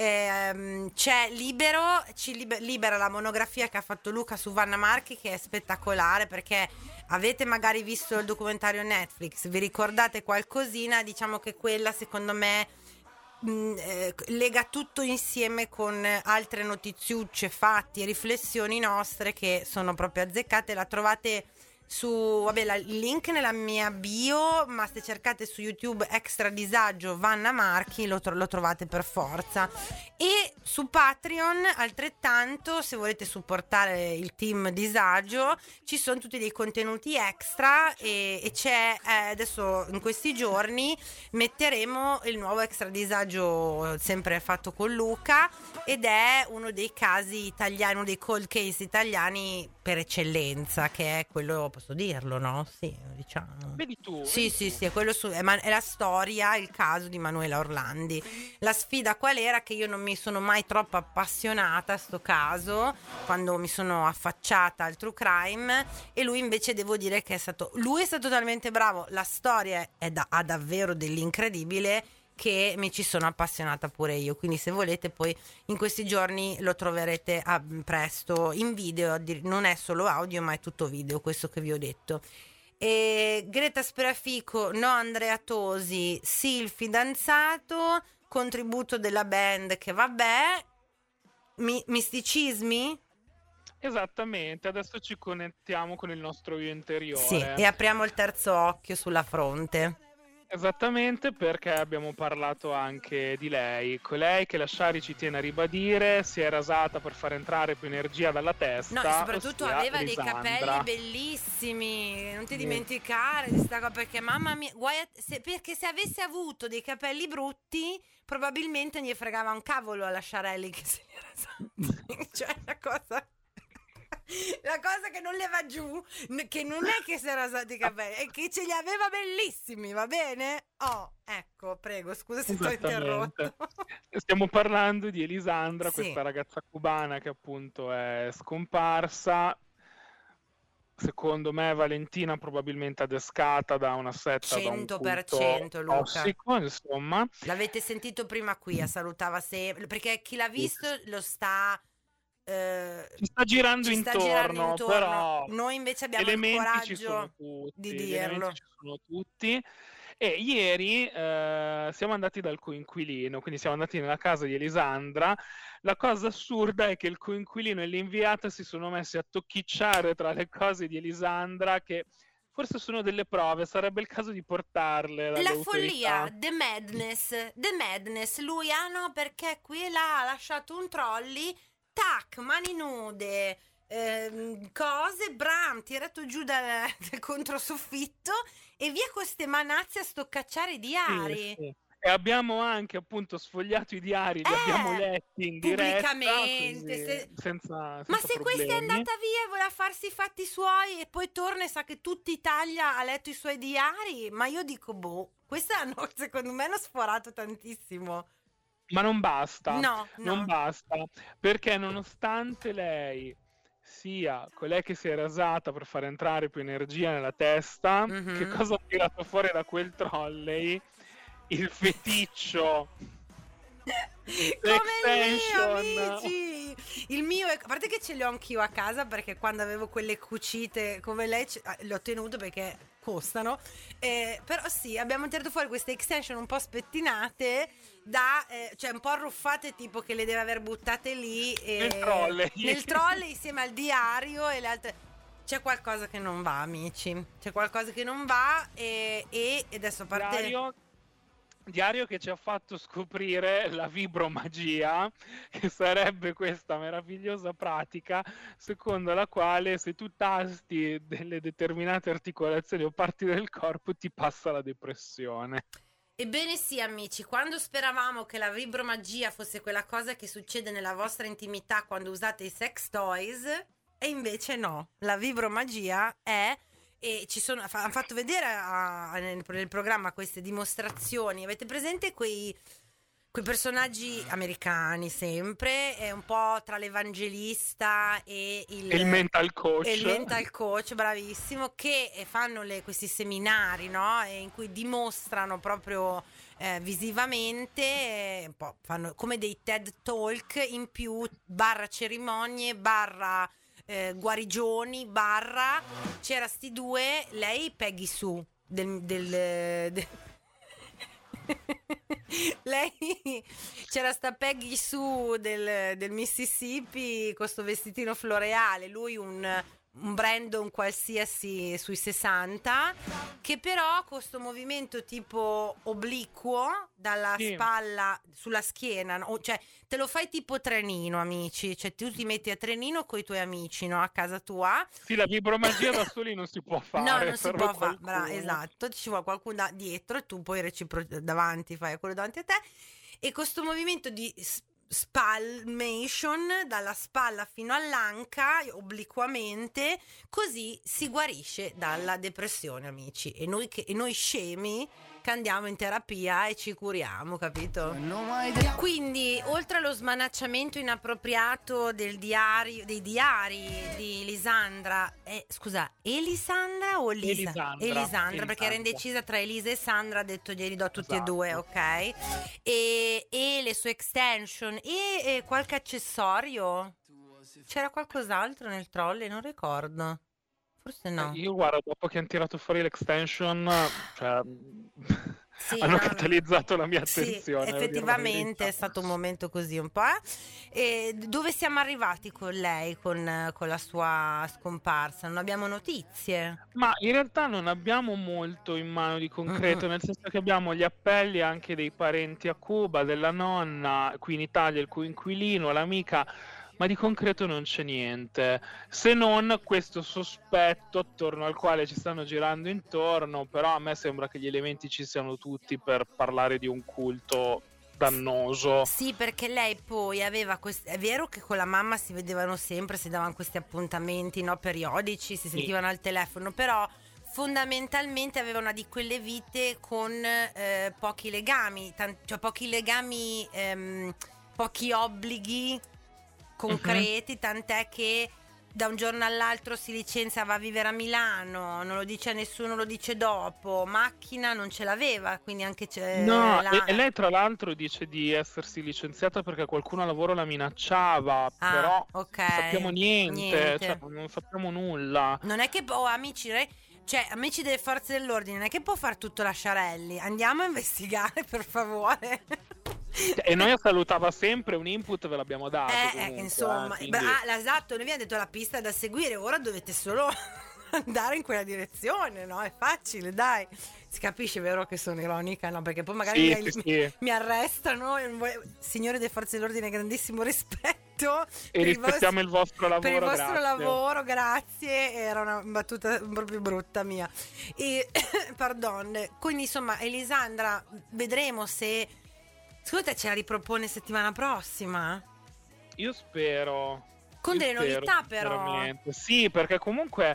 Ehm, c'è Libero, ci liber- libera la monografia che ha fatto Luca su Vanna Marchi, che è spettacolare perché avete magari visto il documentario Netflix, vi ricordate qualcosina? Diciamo che quella secondo me Mh, eh, lega tutto insieme con altre notiziucce, fatti e riflessioni nostre che sono proprio azzeccate. La trovate su, vabbè, la, il link nella mia bio, ma se cercate su YouTube Extra Disagio Vanna Marchi lo, tro- lo trovate per forza. E su Patreon altrettanto, se volete supportare il team Disagio, ci sono tutti dei contenuti extra e, e c'è eh, adesso in questi giorni metteremo il nuovo Extra Disagio sempre fatto con Luca, ed è uno dei casi italiani, uno dei cold case italiani per eccellenza, che è quello, posso dirlo, no? Sì, diciamo. Vedi tu. Sì, vedi sì, tu. sì, è quello su, è, man- è la storia, il caso di Manuela Orlandi. La sfida qual era? Che io non mi sono mai troppo appassionata a sto caso quando mi sono affacciata al true crime, e lui invece devo dire che è stato, lui è stato talmente bravo, la storia è da, ha davvero dell'incredibile, che mi ci sono appassionata pure io. Quindi se volete poi in questi giorni lo troverete a, presto in video, non è solo audio ma è tutto video questo che vi ho detto. E Greta Sperafico, no Andrea Tosi, sì il fidanzato, contributo della band che vabbè, mi, misticismi? Esattamente, adesso ci connettiamo con il nostro io interiore. Sì, e apriamo il terzo occhio sulla fronte. Esattamente, perché abbiamo parlato anche di lei, colei che la Shari ci tiene a ribadire si è rasata per far entrare più energia dalla testa. No, e soprattutto ossia aveva Elisandra. dei capelli bellissimi, non ti Sì. dimenticare di sta cosa, perché mamma mia, guai a- se, perché se avesse avuto dei capelli brutti probabilmente gli fregava un cavolo alla Sciarelli che se li era rasati. Cioè la cosa... La cosa che non le va giù, n- che non è che si è rasati i capelli, è che ce li aveva bellissimi, va bene? Oh, ecco, prego, scusa se ti ho interrotto. Stiamo parlando di Elisandra, Sì. questa ragazza cubana che appunto è scomparsa. Secondo me Valentina probabilmente adescata da una setta, da un cento culto per cento Luca. tossico, insomma. L'avete sentito prima qui, a salutava sempre, perché chi l'ha visto lo sta... Eh, ci sta girando ci sta intorno, girando intorno. però Noi invece abbiamo elementi il ci sono coraggio tutti, di gli dirlo. elementi ci sono tutti. E ieri eh, siamo andati dal coinquilino, quindi siamo andati nella casa di Elisandra. La cosa assurda è che il coinquilino e l'inviata si sono messi a tocchicciare tra le cose di Elisandra, che forse sono delle prove, sarebbe il caso di portarle dalle La autorità. follia, the madness, the madness. Lui, ah no, perché qui e là ha lasciato un trolley, tac, mani nude, ehm, cose, bram, tirato giù dal, dal controsoffitto e via con ste manazze a sto cacciare i diari. Sì, sì. E abbiamo anche appunto sfogliato i diari, li Eh, abbiamo letti in diretta, pubblicamente, così, se- senza, senza Ma se questa è problemi. andata via e voleva farsi i fatti suoi e poi torna e sa che tutta Italia ha letto i suoi diari, ma io dico, boh, questa hanno, secondo me hanno sforato tantissimo. Ma non basta, No, non no. basta, perché nonostante lei sia colei che si è rasata per far entrare più energia nella testa, Mhm. che cosa ha tirato fuori da quel trolley? Il feticcio. Come il Extension. mio, amici! Il mio, è- a parte che ce li ho anch'io a casa perché quando avevo quelle cucite come lei ce- ah, le ho tenute perché costano, eh, però sì, abbiamo tirato fuori queste extension un po' spettinate da, eh, cioè un po' arruffate, tipo che le deve aver buttate lì eh, Nel trolley. nel trolley insieme al diario e le altre. C'è qualcosa che non va, amici, c'è qualcosa che non va e, e e adesso a parte... Diario, diario che ci ha fatto scoprire la vibromagia, che sarebbe questa meravigliosa pratica secondo la quale se tu tasti delle determinate articolazioni o parti del corpo ti passa la depressione. Ebbene sì, amici, quando speravamo che la vibromagia fosse quella cosa che succede nella vostra intimità quando usate i sex toys, e invece no, la vibromagia è... E ci sono, hanno fatto vedere a, nel, nel programma queste dimostrazioni. Avete presente quei quei personaggi americani sempre, è un po' tra l'evangelista e il, E il mental coach. e il mental coach, bravissimo, che eh, fanno le- questi seminari, no? E in cui dimostrano proprio eh, visivamente, eh, un po' fanno come dei TED Talk in più, barra cerimonie, barra eh, guarigioni, barra c'era sti due, lei Peggy Sue del, del, del- lei c'era sta Peggy Sue del, del Mississippi con sto vestitino floreale, lui un, un Brandon qualsiasi sui sessanta, che però con sto movimento tipo obliquo dalla Sì. spalla sulla schiena, no? Cioè te lo fai tipo trenino, amici, cioè tu ti metti a trenino con i tuoi amici, no? A casa tua. Sì, la vibromagia da soli non si può fare. No, non si serve può fare, qualcuno. esatto, ci vuole qualcuno da- dietro e tu poi recipro- davanti fai quello davanti a te, e questo movimento di s- spalmation dalla spalla fino all'anca obliquamente, così si guarisce dalla depressione, amici, e noi, che, e noi scemi che andiamo in terapia e ci curiamo, capito? Quindi, oltre allo smanacciamento inappropriato del diario, dei diari di Elisandra, eh, scusa, Elisandra o Elisa? Elisandra. Elisandra, perché era Elisandra. indecisa tra Elisa e Sandra, ha detto glieli do tutti e Esatto. due, ok? E, e le sue extension e, e qualche accessorio. C'era qualcos'altro nel trolley? Non ricordo. Forse no. Eh, Io guarda, dopo che hanno tirato fuori l'extension, cioè, Sì, hanno no, no. catalizzato la mia Sì, attenzione. a dire la effettivamente è verità. stato un momento così un po'. eh. E dove siamo arrivati con lei, con, con la sua scomparsa? Non abbiamo notizie. Ma in realtà non abbiamo molto in mano di concreto, Mm-mm. nel senso che abbiamo gli appelli anche dei parenti a Cuba, della nonna, qui in Italia il coinquilino, l'amica, ma di concreto non c'è niente, se non questo sospetto attorno al quale ci stanno girando intorno, però a me sembra che gli elementi ci siano tutti per parlare di un culto dannoso. Sì, perché lei poi aveva quest- è vero che con la mamma si vedevano sempre, si davano questi appuntamenti, no, periodici, si sentivano al telefono, però fondamentalmente aveva una di quelle vite con eh, pochi legami, tan- cioè pochi legami, ehm, pochi obblighi concreti, tant'è che da un giorno all'altro si licenzia, va a vivere a Milano, non lo dice a nessuno, lo dice dopo, macchina non ce l'aveva, quindi anche c'è No, la... e, e lei tra l'altro dice di essersi licenziata perché qualcuno a lavoro la minacciava, Ah, però ok. non sappiamo niente, Niente. cioè, non sappiamo nulla. Non è che, oh, amici, re- cioè, amici delle forze dell'ordine, non è che può far tutto Lasciarelli. Andiamo a investigare, per favore. E noi salutava sempre, un input ve l'abbiamo dato. Eh, comunque, eh, insomma, quindi- beh, ah, esatto, noi vi abbiamo detto la pista è da seguire, ora dovete solo andare in quella direzione, no? È facile, dai. Si capisce, vero, che sono ironica, no? Perché poi magari Sì, mi, sì, sì. mi arrestano. e non vuoi- Signore delle forze dell'ordine, grandissimo rispetto. E per il rispettiamo il vostro lavoro. Per il vostro grazie. lavoro, grazie. Era una battuta proprio brutta mia. E pardon. Quindi, insomma, Elisandra, vedremo se. Secondo te ce la ripropone settimana prossima? Io spero. Con Io delle spero, novità, però. sinceramente. Sì, perché comunque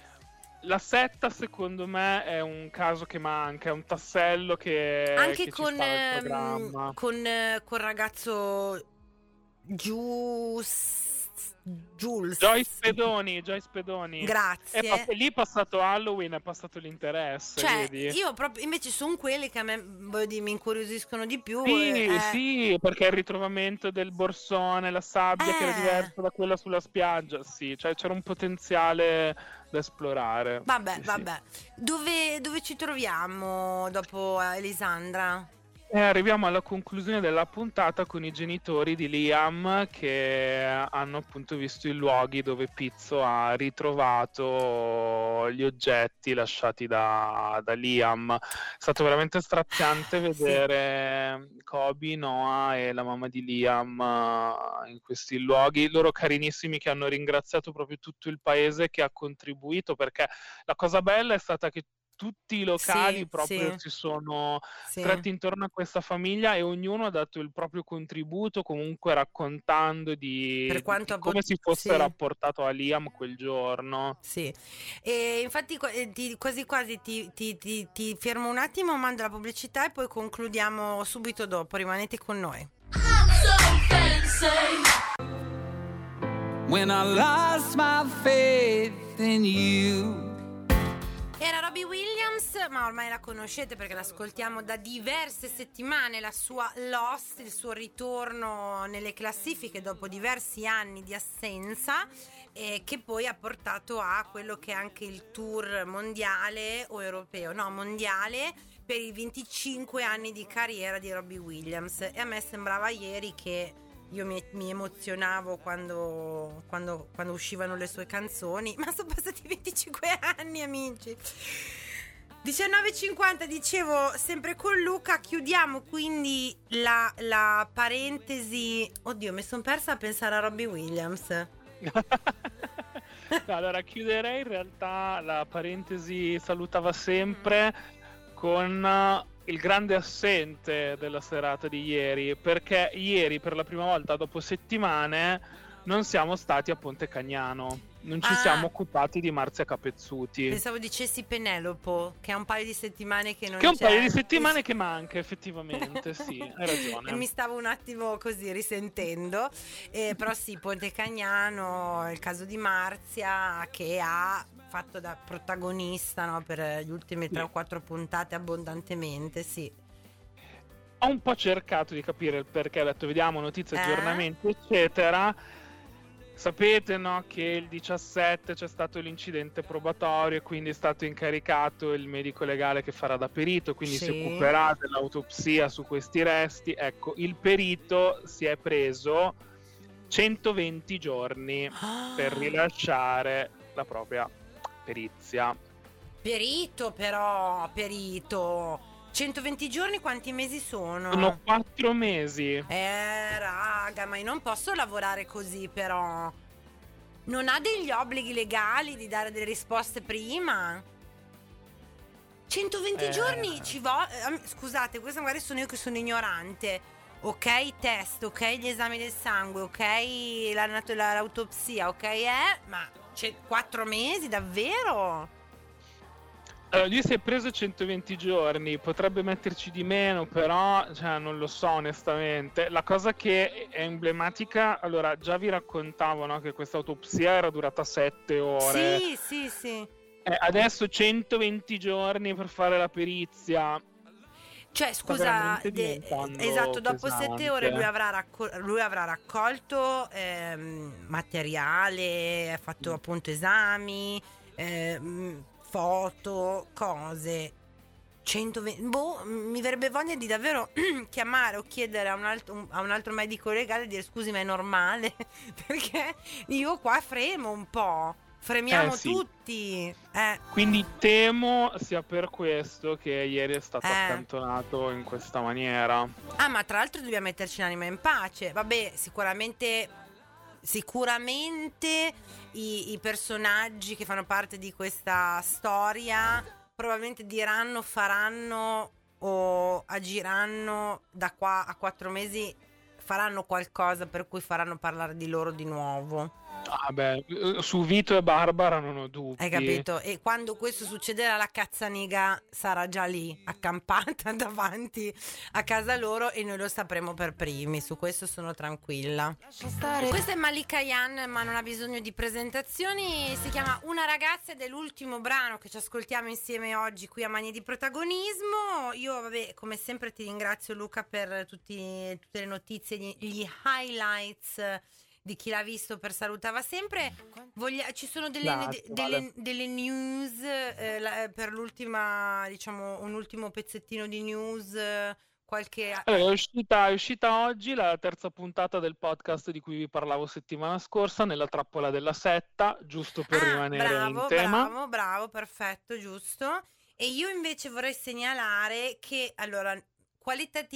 la setta, secondo me, è un caso che manca, è un tassello che, Anche che ci con, sta nel ehm, programma. con eh, col ragazzo Gius Jules. Joyce Pedoni, Joyce Pedoni. Grazie. È pass- lì è passato Halloween, è passato l'interesse, Cioè, vedi? io proprio invece sono quelli che a me, voglio dire, mi incuriosiscono di più. Sì, eh, sì, perché il ritrovamento del borsone, la sabbia che era Eh. diversa da quella sulla spiaggia, sì, cioè c'era un potenziale da esplorare. Vabbè, Sì, sì. vabbè. Dove, dove ci troviamo dopo Elisandra? E arriviamo alla conclusione della puntata con i genitori di Liam che hanno appunto visto i luoghi dove Pizzo ha ritrovato gli oggetti lasciati da, da Liam. È stato veramente straziante vedere Kobe, Noah e la mamma di Liam eh, in questi luoghi, loro carinissimi che hanno ringraziato proprio tutto il paese che ha contribuito, perché la cosa bella è stata che tutti i locali Sì, proprio sì, si sono sì. stretti intorno a questa famiglia e ognuno ha dato il proprio contributo, comunque raccontando Per di, di- quanto di ha come pot- si fosse sì. rapportato a Liam quel giorno. Sì, e infatti qua- eh, ti- quasi quasi ti, ti- ti- ti fermo un attimo, mando la pubblicità e poi concludiamo subito dopo, rimanete con noi. When I lost my faith in you. Era Robbie Williams, ma ormai la conoscete perché l'ascoltiamo da diverse settimane, la sua Lost, il suo ritorno nelle classifiche dopo diversi anni di assenza, eh, che poi ha portato a quello che è anche il tour mondiale o europeo, no, mondiale, per i venticinque anni di carriera di Robbie Williams. E a me sembrava ieri che io mi, mi emozionavo quando, quando, quando uscivano le sue canzoni, ma sono passati venticinque anni, amici. diciannove e cinquanta, dicevo, sempre con Luca, chiudiamo quindi la, la parentesi. Oddio, mi sono persa a pensare a Robbie Williams. No, allora chiuderei in realtà la parentesi salutava sempre con uh, il grande assente della serata di ieri, perché ieri per la prima volta dopo settimane non siamo stati a Ponte Cagnano, non ci Ah. siamo occupati di Marzia Capezzuti. Pensavo dicessi Penelope, che è un paio di settimane che non Che è un c'è. paio di settimane che manca, effettivamente, sì, hai ragione. E mi stavo un attimo così risentendo, eh, però sì, Ponte Cagnano, il caso di Marzia, che ha fatto da protagonista, no, per gli ultimi tre o quattro puntate abbondantemente, sì. Ho un po' cercato di capire il perché, ho detto vediamo notizie, Eh? aggiornamenti, eccetera. Sapete, no, che il diciassette c'è stato l'incidente probatorio e quindi è stato incaricato il medico legale che farà da perito, quindi Sì. si occuperà dell'autopsia su questi resti. Ecco, il perito si è preso centoventi giorni per rilasciare la propria perizia. Perito però, perito. centoventi giorni quanti mesi sono? Sono quattro mesi. Eh, raga, ma io non posso lavorare così, però. Non ha degli obblighi legali di dare delle risposte prima? centoventi Eh. giorni ci vo... eh, Scusate, questo magari sono io che sono ignorante. Ok, i test, ok, gli esami del sangue, ok, la, la, l'autopsia, ok, eh? Ma c'è quattro mesi, davvero? Allora, lui si è preso centoventi giorni, potrebbe metterci di meno, però cioè, non lo so onestamente. La cosa che è emblematica, allora già vi raccontavo, no, che questa autopsia era durata sette ore. Sì, sì, sì. Eh, adesso centoventi giorni per fare la perizia. Cioè, Sta scusa, veramente de- diventando esatto, dopo pesante. sette ore lui avrà, racco- lui avrà raccolto ehm, materiale, ha fatto Mm. appunto esami, ehm, foto, cose. centoventi boh, mi verrebbe voglia di davvero chiamare o chiedere a un, altro, un- a un altro medico legale e dire scusi, ma è normale? Perché io qua fremo un po', fremiamo Eh, sì. tutti. Eh. Quindi temo sia per questo che ieri è stato Eh. accantonato in questa maniera. Ah, ma tra l'altro dobbiamo metterci l'anima in pace. Vabbè, sicuramente sicuramente i, i personaggi che fanno parte di questa storia probabilmente diranno, faranno o agiranno da qua a quattro mesi, faranno qualcosa per cui faranno parlare di loro di nuovo. Ah, beh, su Vito e Barbara non ho dubbi. Hai capito? E quando questo succederà, la cazzaniga sarà già lì, accampata davanti a casa loro, e noi lo sapremo per primi. Su questo sono tranquilla. Questa è Malika Yan, ma non ha bisogno di presentazioni. Si chiama Una ragazza ed è l'ultimo brano che ci ascoltiamo insieme oggi qui a Manie di Protagonismo. Io, vabbè, come sempre ti ringrazio, Luca, per tutti, tutte le notizie, gli, gli highlights di chi l'ha visto per Salutava Sempre. Voglia, ci sono delle, Grazie, de, delle, vale. delle news eh, la, per l'ultima, diciamo, un ultimo pezzettino di news, eh, qualche... Allora, è uscita, è uscita oggi la terza puntata del podcast di cui vi parlavo settimana scorsa, Nella trappola della setta, giusto per ah, rimanere bravo, in tema. bravo, bravo, perfetto, giusto. E io invece vorrei segnalare che, allora,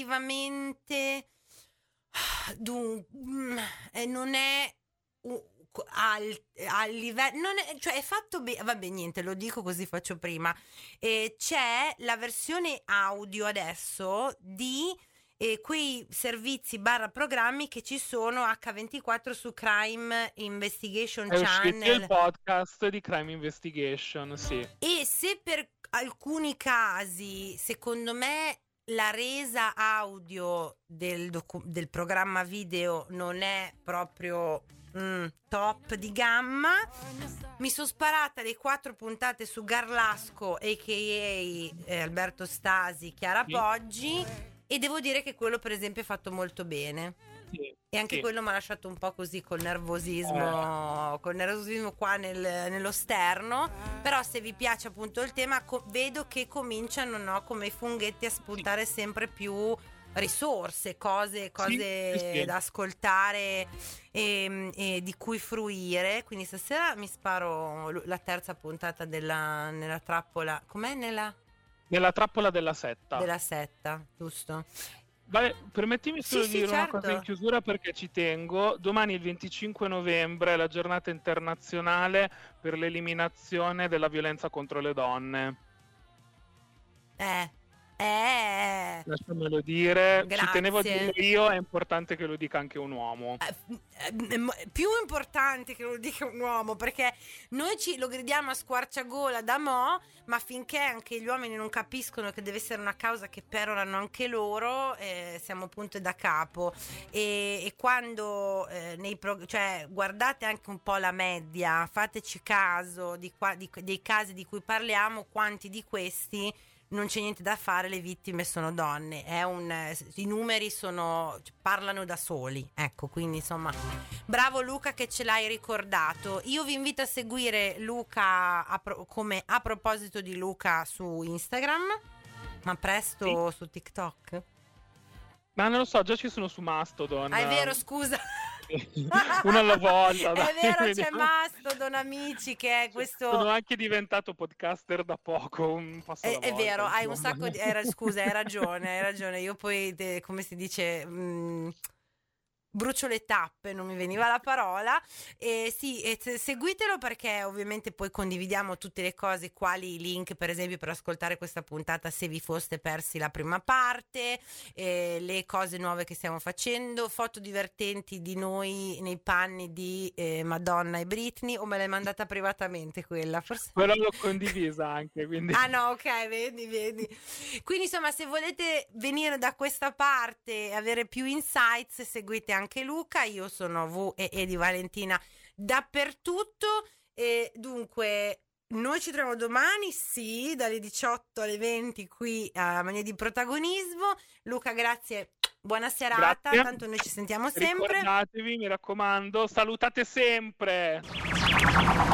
qualitativamente... Dun- mm, eh, non è uh, al, al livello, non è, cioè è fatto bene, vabbè niente, lo dico così faccio prima. E c'è la versione audio adesso di eh, quei servizi barra programmi che ci sono acca ventiquattro su Crime Investigation È uscito Channel. il podcast di Crime Investigation, sì. E se per alcuni casi, secondo me, la resa audio del, docu- del programma video non è proprio mm, top di gamma, mi sono sparata le quattro puntate su Garlasco, a k a eh, Alberto Stasi, Chiara Sì. Poggi, e devo dire che quello per esempio è fatto molto bene. Sì, E anche sì. quello mi ha lasciato un po' così col nervosismo, Eh. col nervosismo qua nel, nello sterno. Però se vi piace appunto il tema, co- vedo che cominciano, no, come i funghetti a spuntare sempre più risorse, cose, cose sì, sì. da ascoltare e, e di cui fruire. Quindi stasera mi sparo l- la terza puntata della, nella trappola, com'è nella, Nella trappola della setta. della setta, giusto? Vabbè, permettimi solo Sì, di sì, dire una certo. cosa in chiusura perché ci tengo. Domani il venticinque novembre è la giornata internazionale per l'eliminazione della violenza contro le donne. Eh, eh... Lasciamelo dire, Grazie. ci tenevo a dirlo io, è importante che lo dica anche un uomo. Eh, eh, mo- più importante che lo dica un uomo, perché noi ci lo gridiamo a squarciagola da mo', ma finché anche gli uomini non capiscono che deve essere una causa che perorano anche loro, eh, siamo punto e da capo. E, e quando eh, nei pro- cioè guardate anche un po' la media, fateci caso di qua- di- dei casi di cui parliamo, quanti di questi non c'è niente da fare, le vittime sono donne, è un, i numeri sono, parlano da soli, ecco, quindi insomma bravo Luca che ce l'hai ricordato. Io vi invito a seguire Luca a pro, come a proposito di Luca su Instagram, ma presto Sì. su TikTok. Ma non lo so, già ci sono su Mastodon. Ah, è vero, scusa. Uno alla volta. È dai, vero, c'è vediamo. Mastodon, amici, che è questo. Sono anche diventato podcaster da poco, un passo È, alla è volta, vero, hai un insomma. sacco di. Era, scusa, hai ragione, hai ragione. Io poi, te- come si dice. mh, brucio le tappe, non mi veniva la parola. E sì, e se- seguitelo perché ovviamente poi condividiamo tutte le cose, quali i link per esempio per ascoltare questa puntata se vi foste persi la prima parte, eh, le cose nuove che stiamo facendo, foto divertenti di noi nei panni di eh, Madonna e Britney, o me l'hai mandata privatamente quella? Forse. Però l'ho condivisa anche, quindi... Ah no, ok, vedi, vedi. Quindi insomma, se volete venire da questa parte e avere più insights, seguite anche Luca. Io sono V e E di Valentina dappertutto. E dunque, noi ci troviamo domani, sì, dalle diciotto alle venti qui a Mania di Protagonismo. Luca, grazie, buona serata. Grazie. Tanto noi ci sentiamo sempre. Ricordatevi, mi raccomando, salutate sempre!